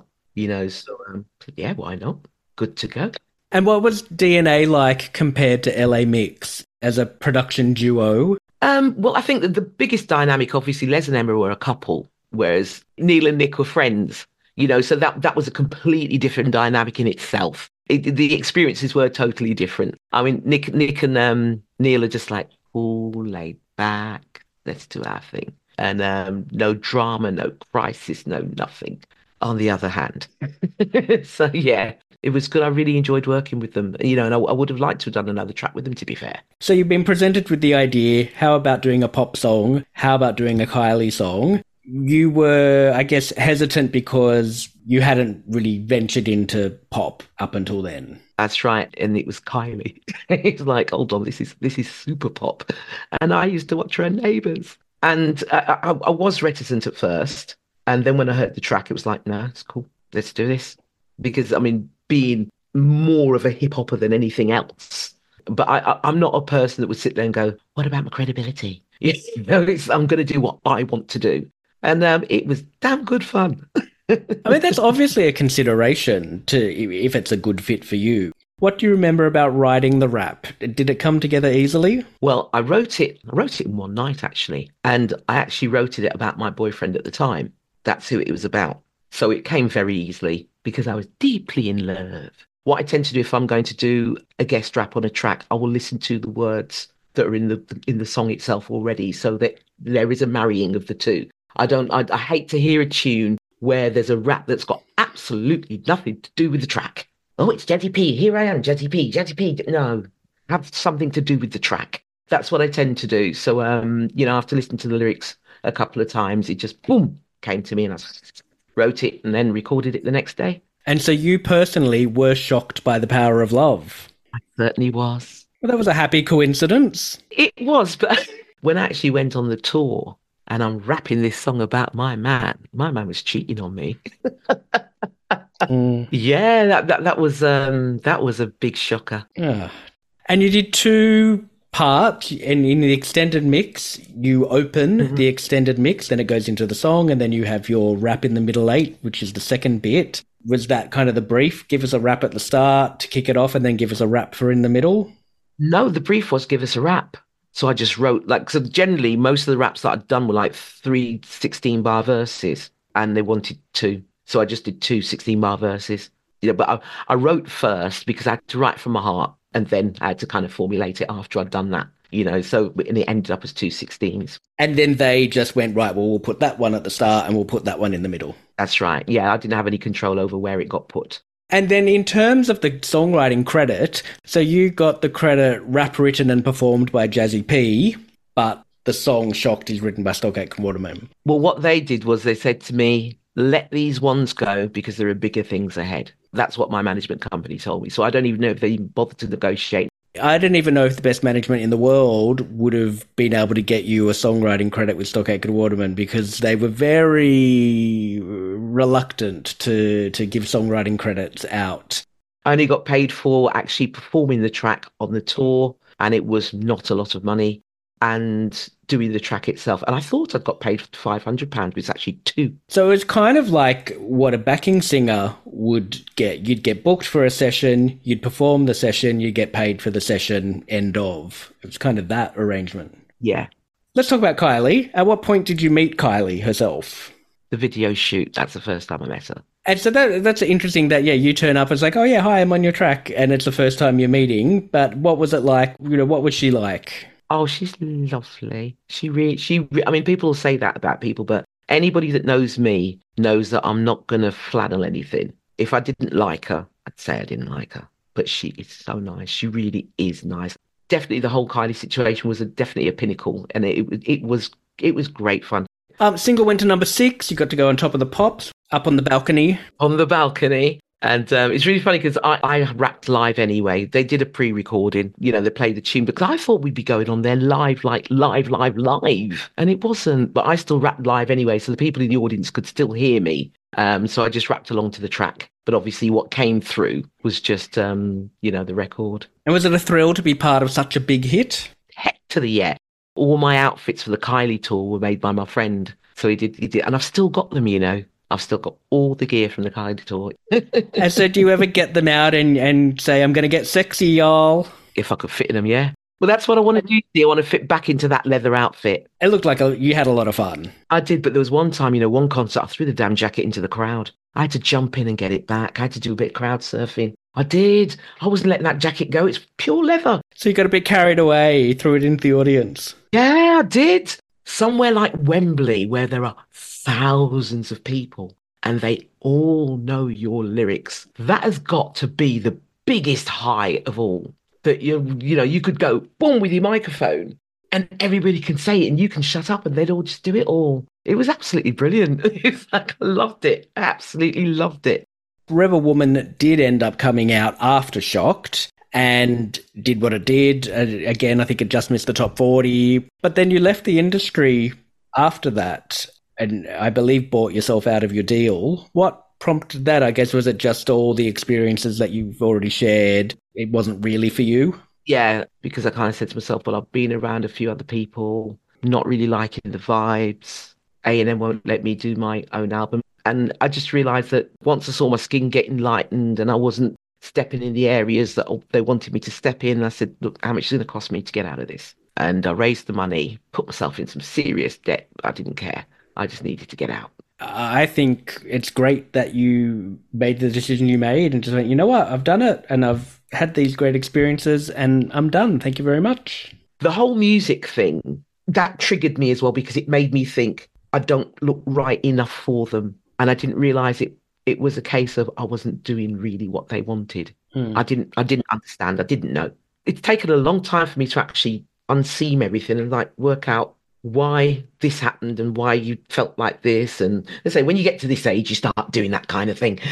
Speaker 10: So yeah, why not? Good to go.
Speaker 2: And what was DNA like compared to LA Mix as a production duo?
Speaker 10: Well, I think that the biggest dynamic, obviously, Les and Emma were a couple, whereas Neil and Nick were friends. So that was a completely different dynamic in itself. The experiences were totally different. I mean, Nick and Neil are just like, cool, laid back, let's do our thing. And no drama, no crisis, no nothing. On the other hand. So, yeah, it was good. I really enjoyed working with them. And I would have liked to have done another track with them, to be fair.
Speaker 2: So you've been presented with the idea, how about doing a pop song? How about doing a Kylie song? You were, I guess, hesitant because you hadn't really ventured into pop up until then.
Speaker 10: That's right. And it was Kylie. It's like, hold on, this is super pop. And I used to watch her Neighbours. And I was reticent at first. And then when I heard the track, it was like, no, it's cool. Let's do this. Because, I mean, being more of a hip hopper than anything else. But I'm not a person that would sit there and go, what about my credibility? I'm going to do what I want to do. And it was damn good fun.
Speaker 2: I mean, that's obviously a consideration to if it's a good fit for you. What do you remember about writing the rap? Did it come together easily?
Speaker 10: Well, I wrote it in one night, actually. And I actually wrote it about my boyfriend at the time. That's who it was about. So it came very easily because I was deeply in love. What I tend to do if I'm going to do a guest rap on a track, I will listen to the words that are in the song itself already, so that there is a marrying of the two. I hate to hear a tune where there's a rap that's got absolutely nothing to do with the track. Oh, it's Jetty P. Here I am, Jetty P. Jetty P. No, have something to do with the track. That's what I tend to do. So, after listening to the lyrics a couple of times, it just, boom, came to me, and I wrote it and then recorded it the next day.
Speaker 2: And so you personally were shocked by the power of love?
Speaker 10: I certainly was.
Speaker 2: Well, that was a happy coincidence.
Speaker 10: It was, but when I actually went on the tour and I'm rapping this song about my man was cheating on me. Yeah, that was a big shocker.
Speaker 2: Yeah. And you did 2 parts, and in the extended mix, you open the extended mix, then it goes into the song, and then you have your rap in the middle 8, which is the second bit. Was that kind of the brief? Give us a rap at the start to kick it off, and then give us a rap for in the middle?
Speaker 10: No, the brief was give us a rap. So I just wrote, so generally most of the raps that I'd done were like 3 16-bar verses, and they wanted 2. So I just did 2 16-bar verses. But I wrote first because I had to write from my heart, and then I had to kind of formulate it after I'd done that, and it ended up as 2 16s.
Speaker 2: And then they just went, right, well, we'll put that one at the start and we'll put that one in the middle.
Speaker 10: That's right. Yeah, I didn't have any control over where it got put.
Speaker 2: And then in terms of the songwriting credit, so you got the credit rap written and performed by Jazzy P, but the song Shocked is written by Stockacre Waterman.
Speaker 10: Well, what they did was they said to me, let these ones go because there are bigger things ahead. That's what my management company told me. So I don't even know if they even bothered to negotiate.
Speaker 2: I don't even know if the best management in the world would have been able to get you a songwriting credit with Stockacre Waterman, because they were very reluctant to give songwriting credits out.
Speaker 10: I only got paid for actually performing the track on the tour, and it was not a lot of money, and doing the track itself. And I thought I'd got paid £500, but it's actually 2.
Speaker 2: So it's kind of like what a backing singer would get. You'd get booked for a session, you'd perform the session, you'd get paid for the session, end of. It was kind of that arrangement.
Speaker 10: Yeah.
Speaker 2: Let's talk about Kylie. At what point did you meet Kylie herself?
Speaker 10: The video shoot. That's the first time I met her.
Speaker 2: And so that's interesting that, you turn up, it's like, oh yeah, hi, I'm on your track, and it's the first time you're meeting. But what was it like? What was she like?
Speaker 10: Oh, she's lovely. I mean, people will say that about people, but anybody that knows me knows that I'm not going to flannel anything. If I didn't like her, I'd say I didn't like her. But she is so nice. She really is nice. Definitely the whole Kylie situation was definitely a pinnacle, and it was great fun.
Speaker 2: Single went to number 6. You got to go on top of the pops, up on the balcony.
Speaker 10: On the balcony. And it's really funny because I rapped live anyway. They did a pre-recording, they played the tune, because I thought we'd be going on there live. And it wasn't, but I still rapped live anyway, so the people in the audience could still hear me. So I just rapped along to the track. But obviously what came through was just, the record.
Speaker 2: And was it a thrill to be part of such a big hit?
Speaker 10: Heck to the yeah. All my outfits for the Kylie tour were made by my friend. So he did. And I've still got them, I've still got all the gear from the Kylie tour.
Speaker 2: And so do you ever get them out and say, I'm going to get sexy, y'all?
Speaker 10: If I could fit in them, yeah. Well, that's what I want to do. I want to fit back into that leather outfit.
Speaker 2: It looked like you had a lot of fun.
Speaker 10: I did, but there was one time, one concert, I threw the damn jacket into the crowd. I had to jump in and get it back. I had to do a bit of crowd surfing. I did. I wasn't letting that jacket go. It's pure leather.
Speaker 2: So you got a bit carried away, threw it into the audience.
Speaker 10: Yeah, I did. Somewhere like Wembley, where there are thousands of people and they all know your lyrics. That has got to be the biggest high of all. That you could go boom with your microphone and everybody can say it and you can shut up and they'd all just do it all. It was absolutely brilliant. It's like, I loved it. Absolutely loved it.
Speaker 2: Rebel Woman did end up coming out after Shocked and did what it did. Again, I think it just missed the top 40. But then you left the industry after that and I believe bought yourself out of your deal. What prompted that? I guess, was it just all the experiences that you've already shared? It wasn't really for you?
Speaker 10: Yeah, because I kind of said to myself, well, I've been around a few other people, not really liking the vibes. A&M won't let me do my own album. And I just realised that once I saw my skin getting lightened and I wasn't stepping in the areas that they wanted me to step in, I said, look, how much is it going to cost me to get out of this? And I raised the money, put myself in some serious debt. I didn't care. I just needed to get out.
Speaker 2: I think it's great that you made the decision you made and just went, you know what, I've done it and I've had these great experiences and I'm done. Thank you very much.
Speaker 10: The whole music thing, that triggered me as well because it made me think I don't look right enough for them. And I didn't realise it was a case of I wasn't doing really what they wanted. I didn't understand. I didn't know. It's taken a long time for me to actually unseam everything and like work out why this happened and why you felt like this. And they say when you get to this age, you start doing that kind of thing.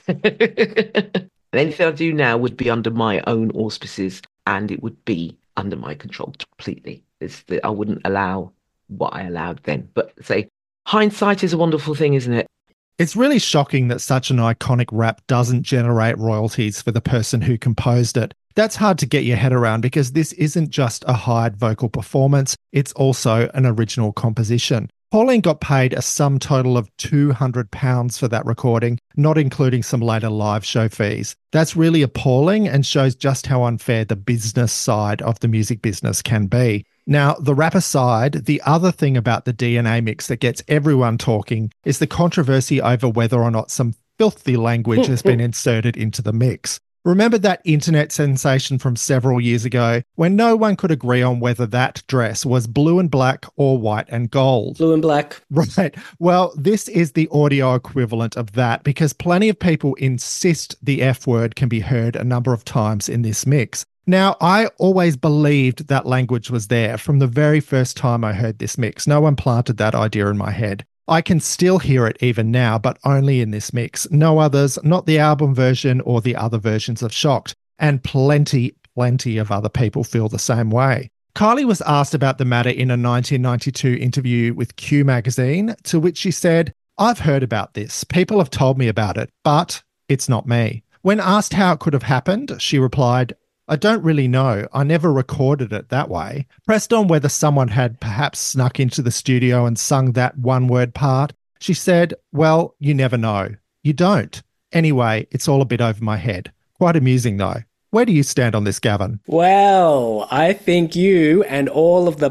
Speaker 10: And anything I do now would be under my own auspices and it would be under my control completely. I wouldn't allow what I allowed then. But say hindsight is a wonderful thing, isn't it?
Speaker 3: It's really shocking that such an iconic rap doesn't generate royalties for the person who composed it. That's hard to get your head around because this isn't just a hired vocal performance, it's also an original composition. Pauline got paid a sum total of £200 for that recording, not including some later live show fees. That's really appalling and shows just how unfair the business side of the music business can be. Now, the rap aside, the other thing about the DNA mix that gets everyone talking is the controversy over whether or not some filthy language has been inserted into the mix. Remember that internet sensation from several years ago when no one could agree on whether that dress was blue and black or white and gold?
Speaker 2: Blue and black.
Speaker 3: Right. Well, this is the audio equivalent of that because plenty of people insist the F word can be heard a number of times in this mix. Now, I always believed that language was there from the very first time I heard this mix. No one planted that idea in my head. I can still hear it even now, but only in this mix. No others, not the album version or the other versions of Shocked. And plenty of other people feel the same way. Kylie was asked about the matter in a 1992 interview with Q magazine, to which she said, "I've heard about this. People have told me about it, but it's not me." When asked how it could have happened, she replied, "I don't really know. I never recorded it that way." Pressed on whether someone had perhaps snuck into the studio and sung that one-word part, she said, "Well, you never know. You don't. Anyway, it's all a bit over my head." Quite amusing, though. Where do you stand on this, Gavin?
Speaker 2: Well, I think you and all of the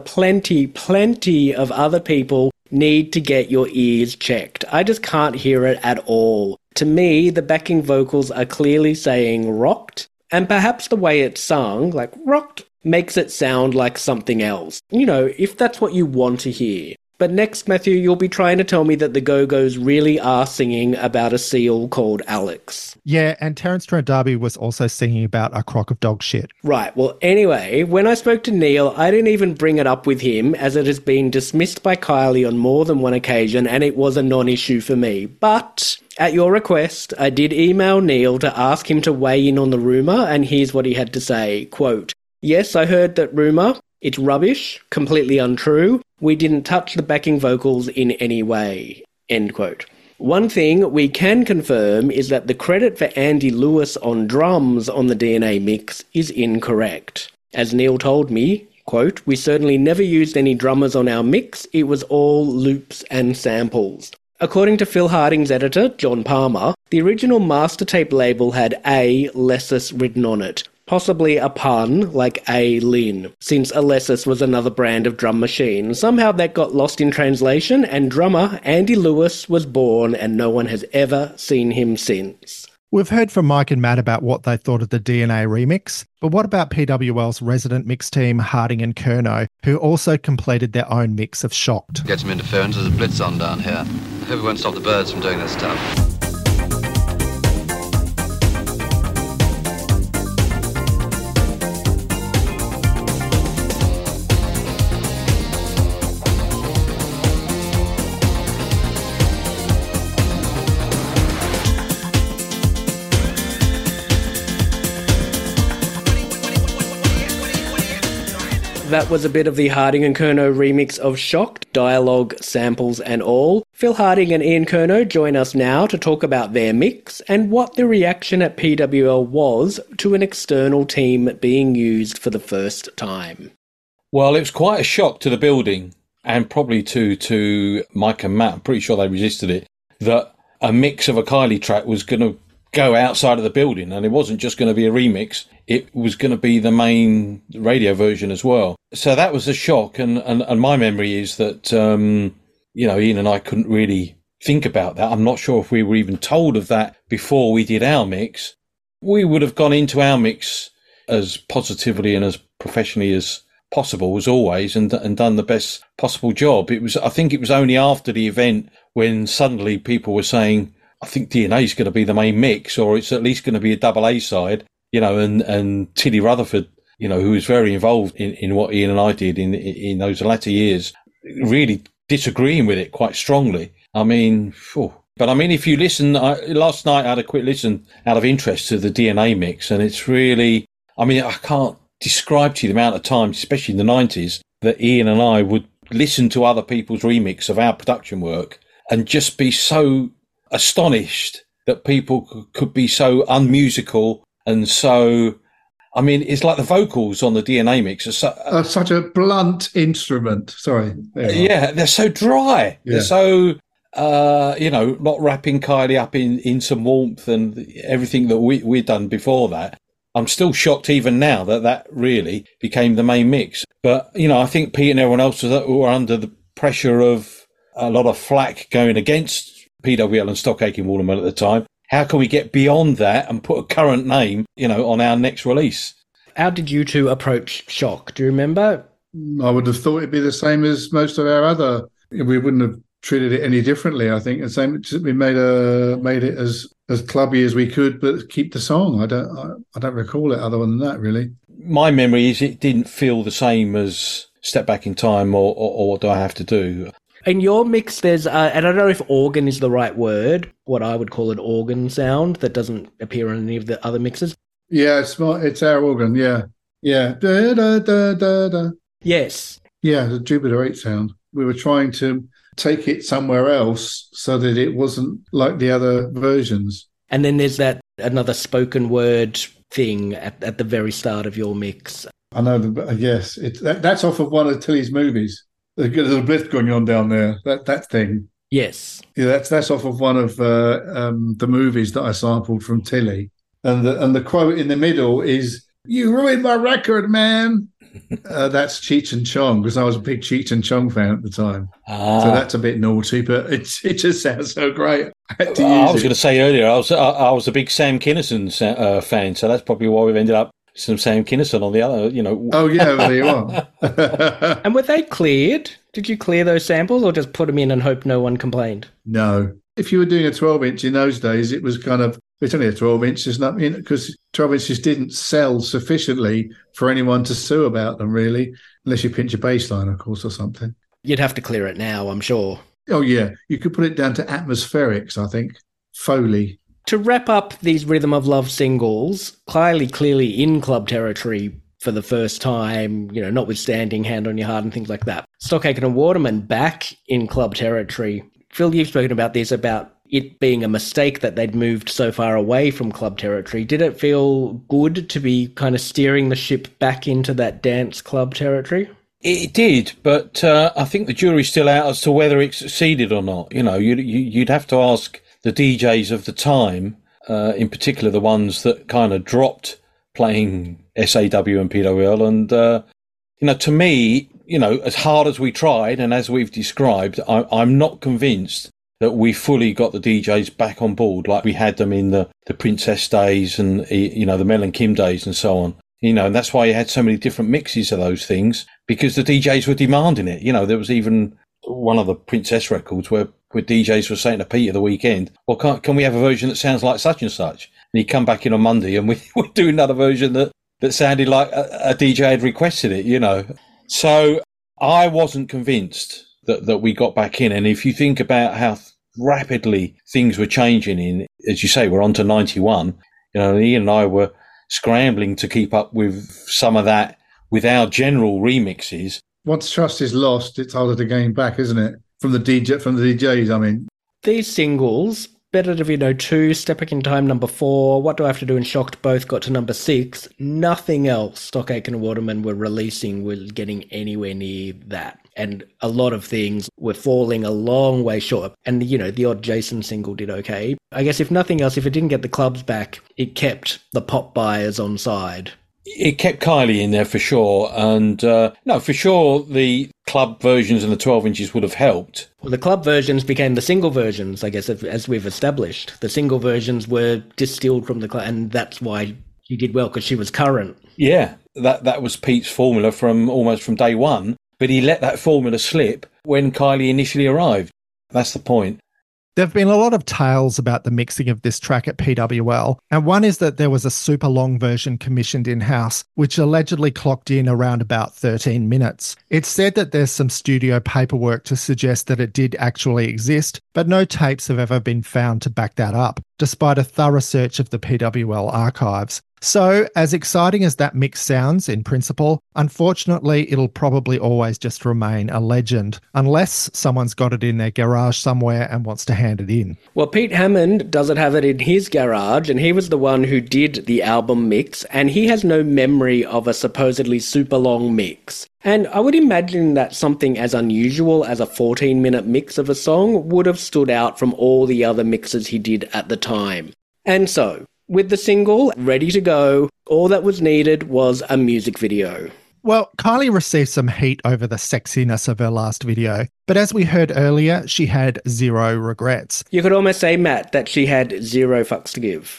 Speaker 2: plenty of other people need to get your ears checked. I just can't hear it at all. To me, the backing vocals are clearly saying rocked, and perhaps the way it's sung, like rocked, makes it sound like something else. You know, if that's what you want to hear. But next, Matthew, you'll be trying to tell me that the Go-Go's really are singing about a seal called Alex.
Speaker 3: Yeah, and Terence Trent D'Arby was also singing about a crock of dog shit.
Speaker 2: Right, well, anyway, when I spoke to Neil, I didn't even bring it up with him, as it has been dismissed by Kylie on more than one occasion, and it was a non-issue for me. But at your request, I did email Neil to ask him to weigh in on the rumour, and here's what he had to say, quote, "Yes, I heard that rumour. It's rubbish, completely untrue. We didn't touch the backing vocals in any way." End quote. One thing we can confirm is that the credit for Andy Lewis on drums on the DNA mix is incorrect. As Neil told me, quote, "We certainly never used any drummers on our mix. It was all loops and samples." According to Phil Harding's editor, John Palmer, the original master tape label had A. Lessus written on it. Possibly a pun, like A. Lin, since Alessis was another brand of drum machine. Somehow that got lost in translation, and drummer Andy Lewis was born, and no one has ever seen him since.
Speaker 3: We've heard from Mike and Matt about what they thought of the DNA remix, but what about PWL's resident mix team, Harding and Curnow, who also completed their own mix of Shocked?
Speaker 11: Get some interference, there's a blitz on down here. I hope we won't stop the birds from doing their stuff.
Speaker 2: That was a bit of the Harding and Curnow remix of Shocked, dialogue, samples and all. Phil Harding and Ian Curnow join us now to talk about their mix and what the reaction at PWL was to an external team being used for the first time.
Speaker 12: Well, it was quite a shock to the building and probably to Mike and Matt. I'm pretty sure they resisted it, that a mix of a Kylie track was going to go outside of the building, and it wasn't just going to be a remix, it was going to be the main radio version as well. So that was a shock, and my memory is that Ian and I couldn't really think about that. I'm not sure if we were even told of that before we did our mix. We would have gone into our mix as positively and as professionally as possible, as always, and done the best possible job. I think it was only after the event when suddenly people were saying, I think DNA is going to be the main mix, or it's at least going to be a double A side, and Tilly Rutherford, who was very involved in what Ian and I did in those latter years, really disagreeing with it quite strongly. I mean, but I mean, if you listen, last night I had a quick listen out of interest to the DNA mix, and it's really, I mean, I can't describe to you the amount of times, especially in the 90s, that Ian and I would listen to other people's remix of our production work and just be so astonished that people could be so unmusical and so, I mean, it's like the vocals on the DNA mix are
Speaker 13: such a blunt instrument. Sorry.
Speaker 12: Yeah, they're so dry. Yeah. They're so, not wrapping Kylie up in some warmth and everything that we'd done before that. I'm still shocked even now that really became the main mix. But, I think Pete and everyone else were under the pressure of a lot of flack going against PWL and Stock Aitken Waterman at the time. How can we get beyond that and put a current name, on our next release?
Speaker 2: How did you two approach Shock? Do you remember?
Speaker 13: I would have thought it'd be the same as most of our other. We wouldn't have treated it any differently. I think the same. We made it as clubby as we could, but keep the song. I don't recall it other than that, really.
Speaker 12: My memory is it didn't feel the same as Step Back in Time or What Do I Have to Do.
Speaker 2: In your mix, there's, and I don't know if organ is the right word, what I would call an organ sound that doesn't appear in any of the other mixes.
Speaker 13: Yeah, it's our organ, yeah. Yeah. Da, da, da, da, da.
Speaker 2: Yes.
Speaker 13: Yeah, the Jupiter 8 sound. We were trying to take it somewhere else so that it wasn't like the other versions.
Speaker 2: And then there's that another spoken word thing at the very start of your mix.
Speaker 13: I know, yes. That's off of one of Tilly's movies. There's a blitz going on down there. That thing.
Speaker 2: Yes.
Speaker 13: Yeah, that's off of one of the movies that I sampled from Tilly, and the quote in the middle is "You ruined my record, man." That's Cheech and Chong, because I was a big Cheech and Chong fan at the time. So that's a bit naughty, but it just sounds so great. I
Speaker 12: was going to say earlier, I was a big Sam Kinison fan, so that's probably why we've ended up some Sam Kinison on the other,
Speaker 13: Oh, yeah, there you are.
Speaker 2: And were they cleared? Did you clear those samples or just put them in and hope no one complained?
Speaker 13: No. If you were doing a 12-inch in those days, it was it's only a 12-inch, there's nothing, because 12 inches didn't sell sufficiently for anyone to sue about them, really, unless you pinch a bass line, of course, or something.
Speaker 2: You'd have to clear it now, I'm sure.
Speaker 13: Oh, yeah. You could put it down to atmospherics, I think. Foley.
Speaker 2: To wrap up these Rhythm of Love singles, Kylie clearly in club territory for the first time, notwithstanding Hand on Your Heart and things like that. Stock Aitken and Waterman back in club territory. Phil, you've spoken about this, about it being a mistake that they'd moved so far away from club territory. Did it feel good to be kind of steering the ship back into that dance club territory?
Speaker 12: It did, but I think the jury's still out as to whether it succeeded or not. You'd have to ask the DJs of the time, in particular the ones that kind of dropped playing SAW and PWL. And, to me, as hard as we tried and as we've described, I'm not convinced that we fully got the DJs back on board like we had them in the Princess days and, the Mel and Kim days and so on. And that's why you had so many different mixes of those things, because the DJs were demanding it. There was even one of the Princess records where DJs were saying to Pete at the weekend, well, can we have a version that sounds like such and such? And he'd come back in on Monday and we'd do another version that sounded like a DJ had requested it, So I wasn't convinced that we got back in. And if you think about how rapidly things were changing as you say, we're on to 91, Ian and I were scrambling to keep up with some of that with our general remixes.
Speaker 13: Once trust is lost, it's harder to gain back, isn't it? From the DJs, I mean.
Speaker 2: These singles, Better to Be No 2, Step Back in Time number 4, What Do I Have to Do and Shocked both got to number 6. Nothing else Stock Aitken and Waterman were releasing was getting anywhere near that. And a lot of things were falling a long way short. And, the odd Jason single did okay. I guess if nothing else, if it didn't get the clubs back, it kept the pop buyers on side.
Speaker 12: It kept Kylie in there for sure. And no, for sure, the club versions and the 12 inches would have helped.
Speaker 2: Well, the club versions became the single versions, I guess, as we've established. The single versions were distilled from the club, and that's why she did well, because she was current.
Speaker 12: Yeah, that was Pete's formula almost from day one. But he let that formula slip when Kylie initially arrived. That's the point.
Speaker 3: There have been a lot of tales about the mixing of this track at PWL, and one is that there was a super long version commissioned in-house, which allegedly clocked in around about 13 minutes. It's said that there's some studio paperwork to suggest that it did actually exist, but no tapes have ever been found to back that up, despite a thorough search of the PWL archives. So, as exciting as that mix sounds in principle, unfortunately, it'll probably always just remain a legend, unless someone's got it in their garage somewhere and wants to hand it in.
Speaker 2: Well, Pete Hammond doesn't have it in his garage, and he was the one who did the album mix, and he has no memory of a supposedly super long mix. And I would imagine that something as unusual as a 14-minute mix of a song would have stood out from all the other mixes he did at the time. And so, with the single ready to go, all that was needed was a music video.
Speaker 3: Well, Kylie received some heat over the sexiness of her last video, but as we heard earlier, she had zero regrets.
Speaker 2: You could almost say, Matt, that she had zero fucks to give.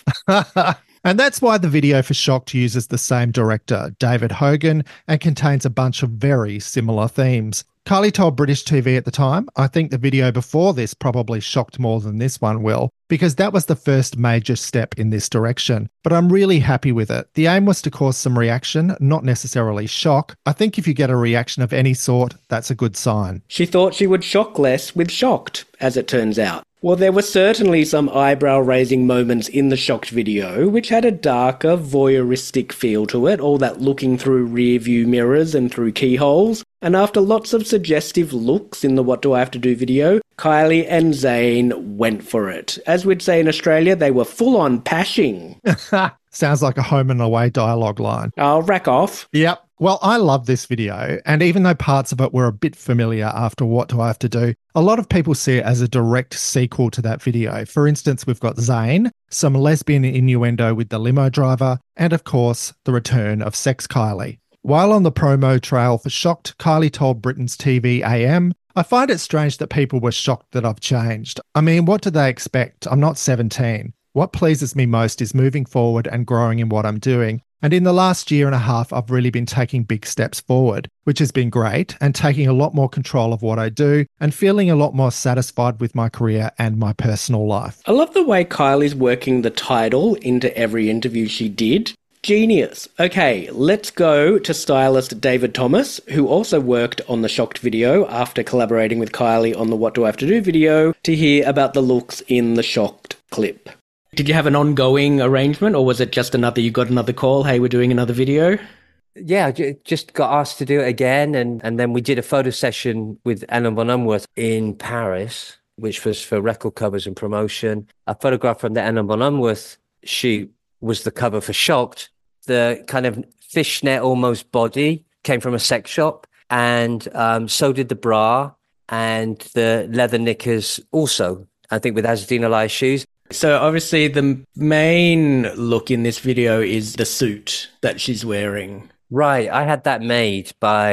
Speaker 3: And that's why the video for Shocked uses the same director, David Hogan, and contains a bunch of very similar themes. Kylie told British TV at the time, I think the video before this probably shocked more than this one will, because that was the first major step in this direction. But I'm really happy with it. The aim was to cause some reaction, not necessarily shock. I think if you get a reaction of any sort, that's a good sign.
Speaker 2: She thought she would shock less with Shocked, as it turns out. Well, there were certainly some eyebrow-raising moments in the Shocked video, which had a darker, voyeuristic feel to it, all that looking through rear-view mirrors and through keyholes. And after lots of suggestive looks in the What Do I Have to Do video, Kylie and Zayn went for it. As we'd say in Australia, they were full-on pashing.
Speaker 3: Sounds like a Home and Away dialogue line.
Speaker 2: I'll rack off.
Speaker 3: Yep. Well, I love this video, and even though parts of it were a bit familiar after What Do I Have to Do, a lot of people see it as a direct sequel to that video. For instance, we've got Zayn, some lesbian innuendo with the limo driver, and of course, the return of Sex Kylie. While on the promo trail for Shocked, Kylie told Britain's TV AM, I find it strange that people were shocked that I've changed. I mean, what do they expect? I'm not 17. What pleases me most is moving forward and growing in what I'm doing. And in the last year and a half, I've really been taking big steps forward, which has been great, and taking a lot more control of what I do and feeling a lot more satisfied with my career and my personal life.
Speaker 2: I love the way Kylie's working the title into every interview she did. Genius. Okay, let's go to stylist David Thomas, who also worked on the Shocked video after collaborating with Kylie on the What Do I Have to Do video, to hear about the looks in the Shocked clip. Did you have an ongoing arrangement, or was it just you got another call, hey, we're doing another video?
Speaker 14: Yeah, just got asked to do it again, and then we did a photo session with Ellen von Unworth in Paris, which was for record covers and promotion. A photograph from the Ellen von Unworth shoot was the cover for Shocked. The kind of fishnet almost body came from a sex shop, and so did the bra and the leather knickers also, I think with Azzedine Alaïa shoes.
Speaker 2: So obviously the main look in this video is the suit that she's wearing.
Speaker 14: Right. I had that made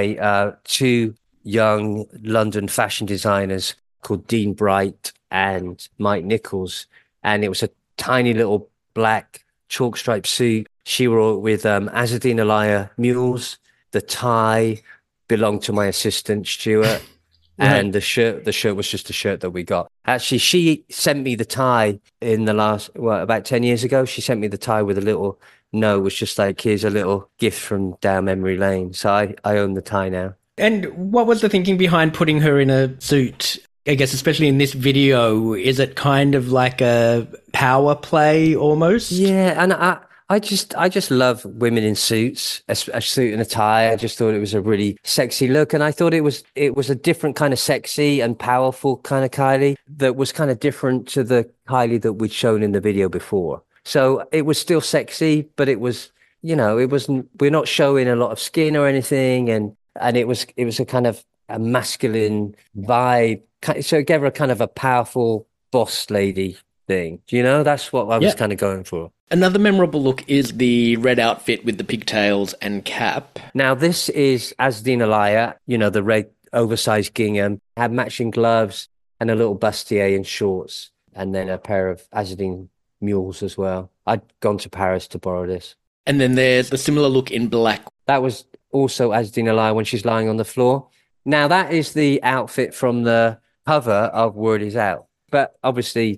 Speaker 14: by two young London fashion designers called Dean Bright and Mike Nichols. And it was a tiny little black chalk stripe suit. She wore it with Azzedine Alaïa mules. The tie belonged to my assistant, Stuart. And the shirt was just a shirt that we got. Actually, she sent me the tie in the about 10 years ago. She sent me the tie with a little note. It was just like, here's a little gift from down memory lane. So I own the tie now. And
Speaker 2: what was the thinking behind putting her in a suit? I guess, especially in this video, is it kind of like a power play almost?
Speaker 14: Yeah, and I I just love women in suits, a suit and a tie. I just thought it was a really sexy look, and I thought it was a different kind of sexy and powerful kind of Kylie that was kind of different to the Kylie that we'd shown in the video before. So it was still sexy, but it was, it wasn't. We're not showing a lot of skin or anything, and it was a kind of a masculine vibe. So it gave her a kind of a powerful boss lady thing. That's what I was kind of going for.
Speaker 2: Another memorable look is the red outfit with the pigtails and cap.
Speaker 14: Now, this is Azzedine Alaïa, the red oversized gingham, had matching gloves and a little bustier and shorts, and then a pair of Azzedine mules as well. I'd gone to Paris to borrow this.
Speaker 2: And then there's the similar look in black.
Speaker 14: That was also Azzedine Alaïa when she's lying on the floor. Now, that is the outfit from the cover of Word Is Out, but obviously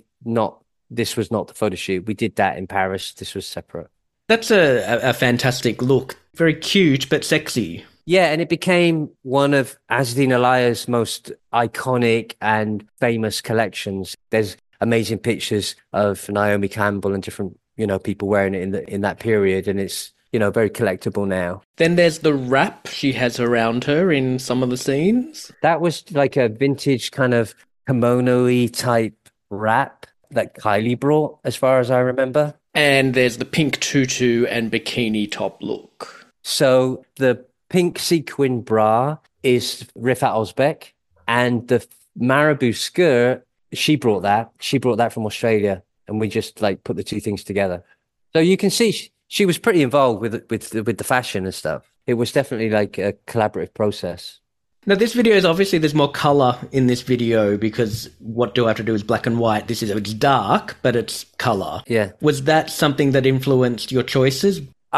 Speaker 14: this was not the photo shoot. We did that in Paris. This was separate.
Speaker 2: That's a fantastic look. Very cute, but sexy.
Speaker 14: Yeah, and it became one of Azzedine Alaïa's most iconic and famous collections. There's amazing pictures of Naomi Campbell and different, people wearing it in that period, and it's, very collectible now.
Speaker 2: Then there's the wrap she has around her in some of the scenes.
Speaker 14: That was like a vintage kind of kimono-y type wrap that Kylie brought, as far as I remember.
Speaker 2: And there's the pink tutu and bikini top look.
Speaker 14: So the pink sequin bra is Rifat Ozbek, and the marabou skirt, she brought that from Australia, and we just put the two things together. So you can see she was pretty involved with the fashion and stuff. It was definitely a collaborative process.
Speaker 2: Now, this video is obviously there's more colour in this video because what do I have to do is black and white. It's dark, but it's colour.
Speaker 14: Yeah.
Speaker 2: Was that something that influenced your choices?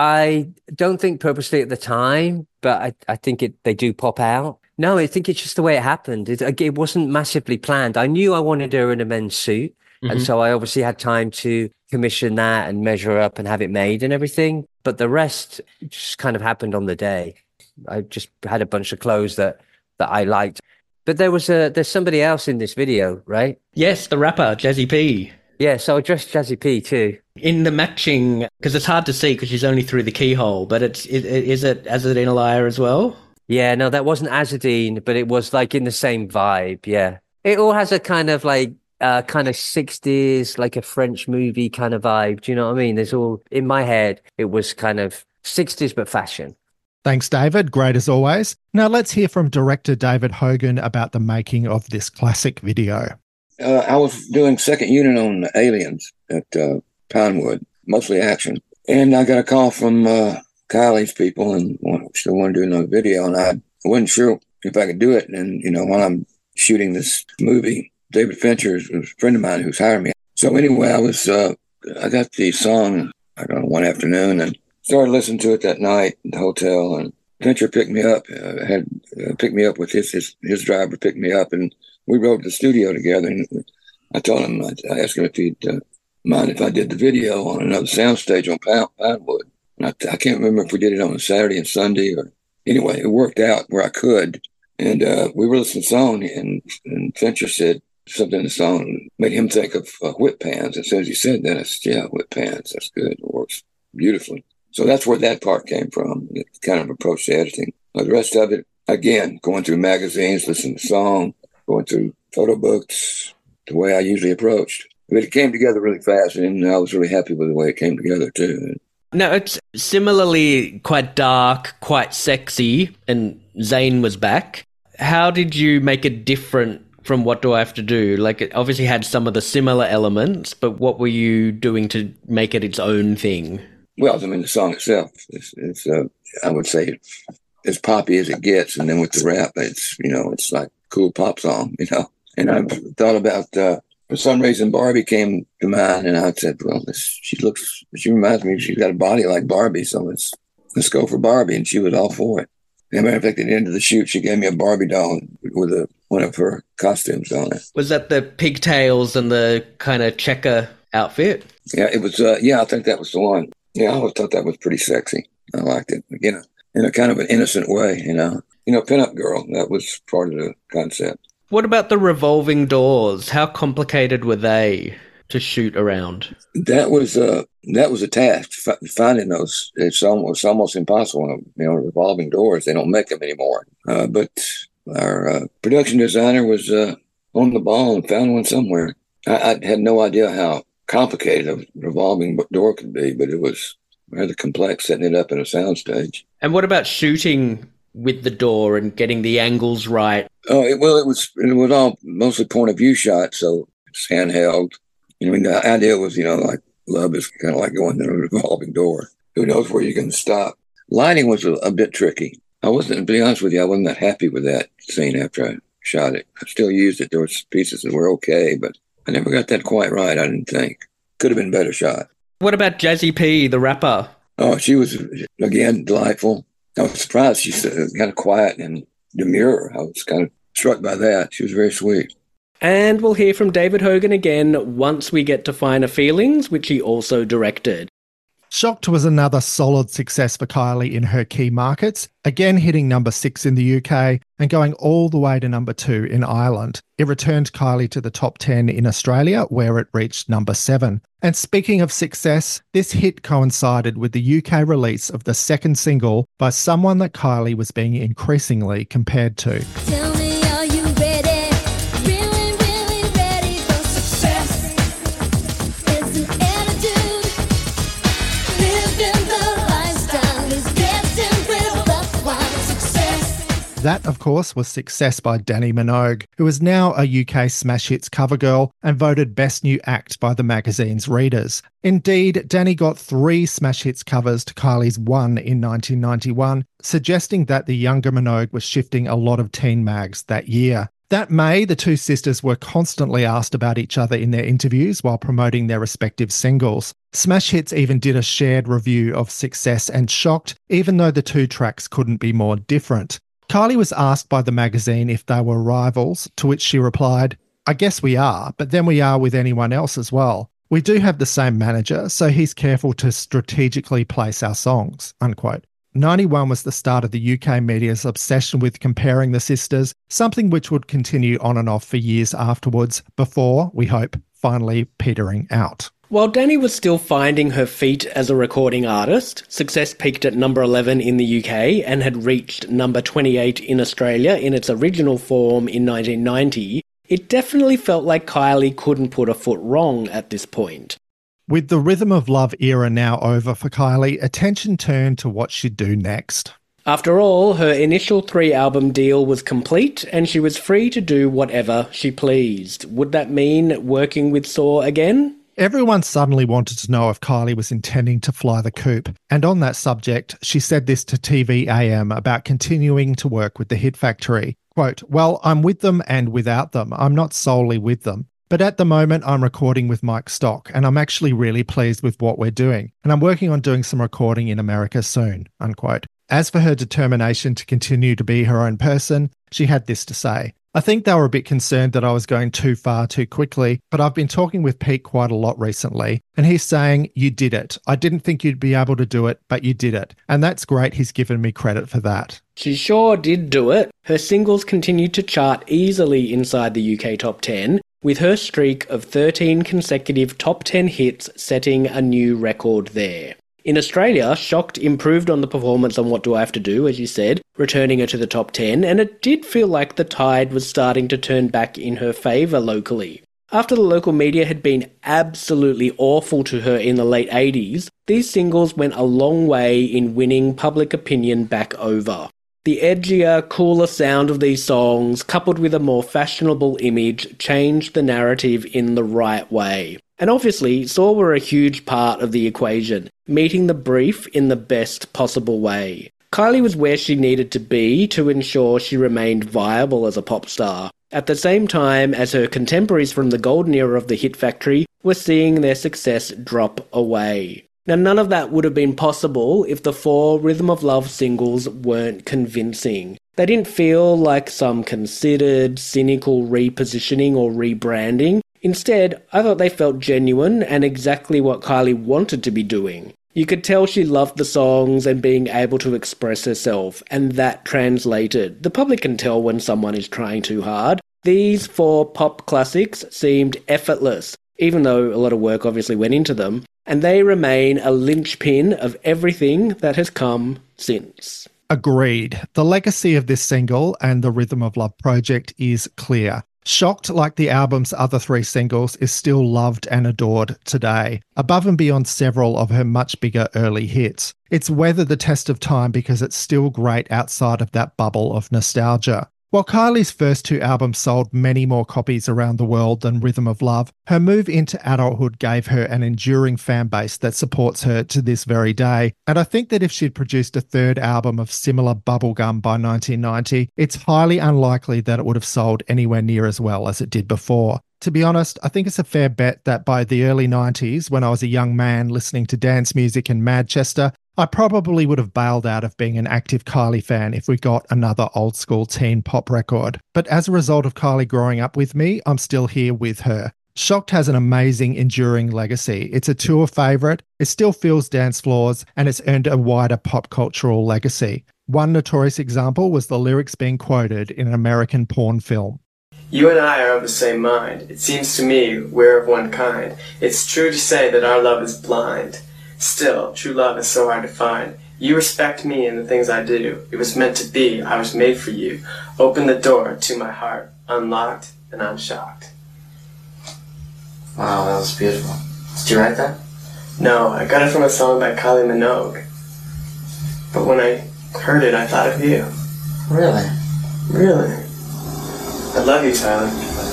Speaker 14: I don't think purposely at the time, but I think they do pop out. No, I think it's just the way it happened. It wasn't massively planned. I knew I wanted her in a men's suit, and so I obviously had time to commission that and measure up and have it made and everything. But the rest just kind of happened on the day. I just had a bunch of clothes that I liked. But there's somebody else in this video, right?
Speaker 2: Yes, the rapper, Jazzy P.
Speaker 14: Yeah, so I dressed Jazzy P too.
Speaker 2: In the matching, because it's hard to see because she's only through the keyhole, but is it Azzedine Alaïa as well?
Speaker 14: Yeah, no, that wasn't Azzedine, but it was in the same vibe, yeah. It all has a kind of kind of 60s, like a French movie kind of vibe. Do you know what I mean? There's all, in my head, it was kind of 60s but fashion.
Speaker 3: Thanks, David. Great as always. Now let's hear from director David Hogan about the making of this classic video.
Speaker 15: I was doing second unit on Aliens at Pinewood, mostly action. And I got a call from Kylie's people and still wanted to do another video. And I wasn't sure if I could do it. And, while I'm shooting this movie, David Fincher is a friend of mine who's hired me. So anyway, I got the song, one afternoon and started listening to it that night at the hotel, and Fincher picked me up, picked me up with his driver, picked me up, and we rode to the studio together. And I told him, I asked him if he'd mind if I did the video on another soundstage on Pinewood. And I can't remember if we did it on a Saturday and Sunday, or anyway, it worked out where I could. And we were listening to the song, and Fincher said something in the song made him think of whip pans. As soon as he said that, I said, yeah, whip pans, that's good, it works beautifully. So that's where that part came from, it kind of approach to editing. The rest of it, again, going through magazines, listening to song, going through photo books, the way I usually approached. But it came together really fast, and I was really happy with the way it came together, too.
Speaker 2: Now, it's similarly quite dark, quite sexy, and Zayn was back. How did you make it different from What Do I Have to Do? It obviously had some of the similar elements, but what were you doing to make it its own thing?
Speaker 15: Well, the song itself, it's I would say, as poppy as it gets. And then with the rap, it's like a cool pop song, And I thought about, for some reason, Barbie came to mind. And I said, well, she reminds me, she's got a body like Barbie. So let's go for Barbie. And she was all for it. As a matter of fact, at the end of the shoot, she gave me a Barbie doll with one of her costumes on it.
Speaker 2: Was that the pigtails and the kind of checker outfit?
Speaker 15: Yeah, it was. I think that was the one. Yeah, I always thought that was pretty sexy. I liked it. In a kind of an innocent way, pinup girl. That was part of the concept.
Speaker 2: What about the revolving doors? How complicated were they? to shoot around?
Speaker 15: That was a task. Finding those, it's almost impossible. Revolving doors, they don't make them anymore. But our production designer was on the ball and found one somewhere. I had no idea how complicated a revolving door could be, but it was rather complex setting it up in a soundstage.
Speaker 2: And what about shooting with the door and getting the angles right?
Speaker 15: It was all mostly point of view shots, so it's handheld. The idea was, like love is kind of like going in a revolving door. Who knows where you're going to stop? Lighting was a bit tricky. To be honest with you, I wasn't that happy with that scene after I shot it. I still used it. There were pieces that were okay, but I never got that quite right, I didn't think. Could have been better shot.
Speaker 2: What about Jazzy P, the rapper?
Speaker 15: Oh, she was, again, delightful. I was surprised. She's kind of quiet and demure. I was kind of struck by that. She was very sweet.
Speaker 2: And we'll hear from David Hogan again once we get to Finer Feelings, which he also directed.
Speaker 3: Shocked was another solid success for Kylie in her key markets, again hitting number 6 in the UK and going all the way to number 2 in Ireland. It returned Kylie to the top 10 in Australia, where it reached number 7. And speaking of success, this hit coincided with the UK release of the second single by someone that Kylie was being increasingly compared to.
Speaker 8: Tell me, are you ready? Really, really ready for success? It's an attitude. Living the lifestyle is getting filled up by success.
Speaker 3: That, of course, was Success by Dannii Minogue, who is now a UK smash hits cover girl and voted Best New Act by the magazine's readers. Indeed, Dannii got 3 smash hits covers to Kylie's 1 in 1991, suggesting that the younger Minogue was shifting a lot of teen mags that year. That May, the two sisters were constantly asked about each other in their interviews while promoting their respective singles. Smash Hits even did a shared review of Success and Shocked, even though the two tracks couldn't be more different. Kylie was asked by the magazine if they were rivals, to which she replied, "I guess we are, but then we are with anyone else as well. We do have the same manager, so he's careful to strategically place our songs," unquote. 91 was the start of the UK media's obsession with comparing the sisters, something which would continue on and off for years afterwards, before, we hope, finally petering out.
Speaker 2: While Dannii was still finding her feet as a recording artist, Success peaked at number 11 in the UK and had reached number 28 in Australia in its original form in 1990, it definitely felt like Kylie couldn't put a foot wrong at this point.
Speaker 3: With the Rhythm of Love era now over for Kylie, attention turned to what she'd do next.
Speaker 2: After all, her initial 3-album deal was complete and she was free to do whatever she pleased. Would that mean working with Saw again?
Speaker 3: Everyone suddenly wanted to know if Kylie was intending to fly the coop, and on that subject, she said this to TV AM about continuing to work with the Hit Factory. Quote, "Well, I'm with them and without them. I'm not solely with them. But at the moment, I'm recording with Mike Stock, and I'm actually really pleased with what we're doing, and I'm working on doing some recording in America soon," unquote. As for her determination to continue to be her own person, she had this to say. "I think they were a bit concerned that I was going too far too quickly, but I've been talking with Pete quite a lot recently, and he's saying, 'You did it. I didn't think you'd be able to do it, but you did it.' And that's great. He's given me credit for that."
Speaker 2: She sure did do it. Her singles continued to chart easily inside the UK top 10, with her streak of 13 consecutive top 10 hits setting a new record there. In Australia, Shocked improved on the performance on What Do I Have to Do, as you said, returning her to the top 10, and it did feel like the tide was starting to turn back in her favour locally. After the local media had been absolutely awful to her in the late 80s, these singles went a long way in winning public opinion back over. The edgier, cooler sound of these songs, coupled with a more fashionable image, changed the narrative in the right way. And obviously, Saw were a huge part of the equation, meeting the brief in the best possible way. Kylie was where she needed to be to ensure she remained viable as a pop star, at the same time as her contemporaries from the golden era of the Hit Factory were seeing their success drop away. Now, none of that would have been possible if the 4 Rhythm of Love singles weren't convincing. They didn't feel like some considered, cynical repositioning or rebranding. Instead, I thought they felt genuine and exactly what Kylie wanted to be doing. You could tell she loved the songs and being able to express herself, and that translated. The public can tell when someone is trying too hard. These 4 pop classics seemed effortless, even though a lot of work obviously went into them, and they remain a linchpin of everything that has come since.
Speaker 3: Agreed. The legacy of this single and the Rhythm of Love project is clear. Shocked, like the album's other 3 singles, is still loved and adored today, above and beyond several of her much bigger early hits. It's weathered the test of time because it's still great outside of that bubble of nostalgia. While Kylie's first 2 albums sold many more copies around the world than Rhythm of Love, her move into adulthood gave her an enduring fan base that supports her to this very day. And I think that if she'd produced a 3rd album of similar bubblegum by 1990, it's highly unlikely that it would have sold anywhere near as well as it did before. To be honest, I think it's a fair bet that by the early 90s, when I was a young man listening to dance music in Manchester, I probably would have bailed out of being an active Kylie fan if we got another old school teen pop record. But as a result of Kylie growing up with me, I'm still here with her. Shocked has an amazing, enduring legacy. It's a tour favourite, it still fills dance floors, and it's earned a wider pop cultural legacy. One notorious example was the lyrics being quoted in an American porn film.
Speaker 16: You and I are of the same mind. It seems to me we're of one kind. It's true to say that our love is blind. Still, true love is so hard to find. You respect me and the things I do. It was meant to be. I was made for you. Open the door to my heart, unlocked and unshocked.
Speaker 17: Wow, that was beautiful. Did you write that?
Speaker 16: No, I got it from a song by Kylie Minogue. But when I heard it, I thought of you.
Speaker 17: Really?
Speaker 16: Really? I love you, Tyler.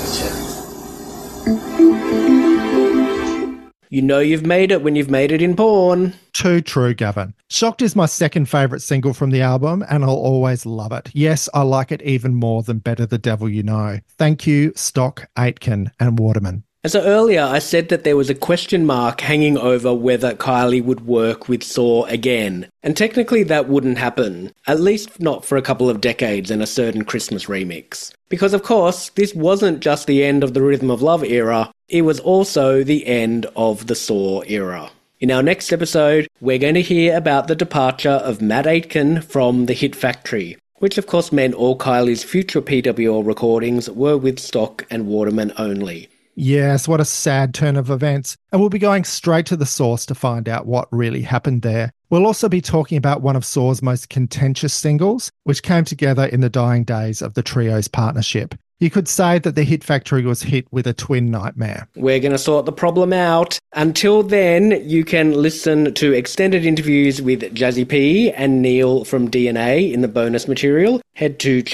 Speaker 17: I love you too.
Speaker 2: You know you've made it when you've made it in porn.
Speaker 3: Too true, Gavin. Shocked is my second favourite single from the album, and I'll always love it. Yes, I like it even more than Better the Devil You Know. Thank you, Stock, Aitken and Waterman.
Speaker 2: And so earlier I said that there was a question mark hanging over whether Kylie would work with Saw again. And technically that wouldn't happen, at least not for a couple of decades and a certain Christmas remix. Because of course, this wasn't just the end of the Rhythm of Love era, it was also the end of the Saw era. In our next episode, we're going to hear about the departure of Matt Aitken from the Hit Factory, which of course meant all Kylie's future PWL recordings were with Stock and Waterman only.
Speaker 3: Yes, what a sad turn of events. And we'll be going straight to the source to find out what really happened there. We'll also be talking about one of Saw's most contentious singles, which came together in the dying days of the trio's partnership. You could say that the Hit Factory was hit with a twin nightmare.
Speaker 2: We're going to sort the problem out. Until then, you can listen to extended interviews with Jazzy P and Neil from DNA in the bonus material. Head to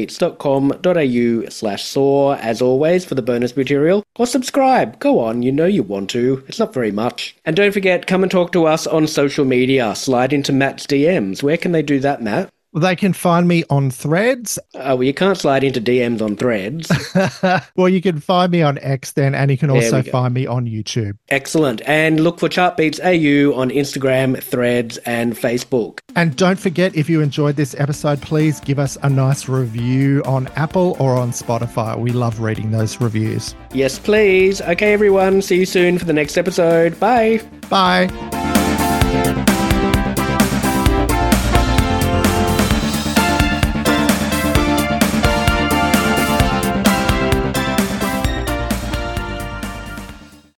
Speaker 2: chartbeats.com.au/saw, as always, for the bonus material. Or subscribe. Go on, you know you want to. It's not very much. And don't forget, come and talk to us on social media. Slide into Matt's DMs. Where can they do that, Matt?
Speaker 3: They can find me on Threads.
Speaker 2: Oh, well, you can't slide into DMs on Threads.
Speaker 3: Well, you can find me on X then, and you can also find me on YouTube.
Speaker 2: Excellent. And look for Chartbeats AU on Instagram, Threads, and Facebook.
Speaker 3: And don't forget, if you enjoyed this episode, please give us a nice review on Apple or on Spotify. We love reading those reviews.
Speaker 2: Yes, please. Okay, everyone. See you soon for the next episode. Bye.
Speaker 3: Bye.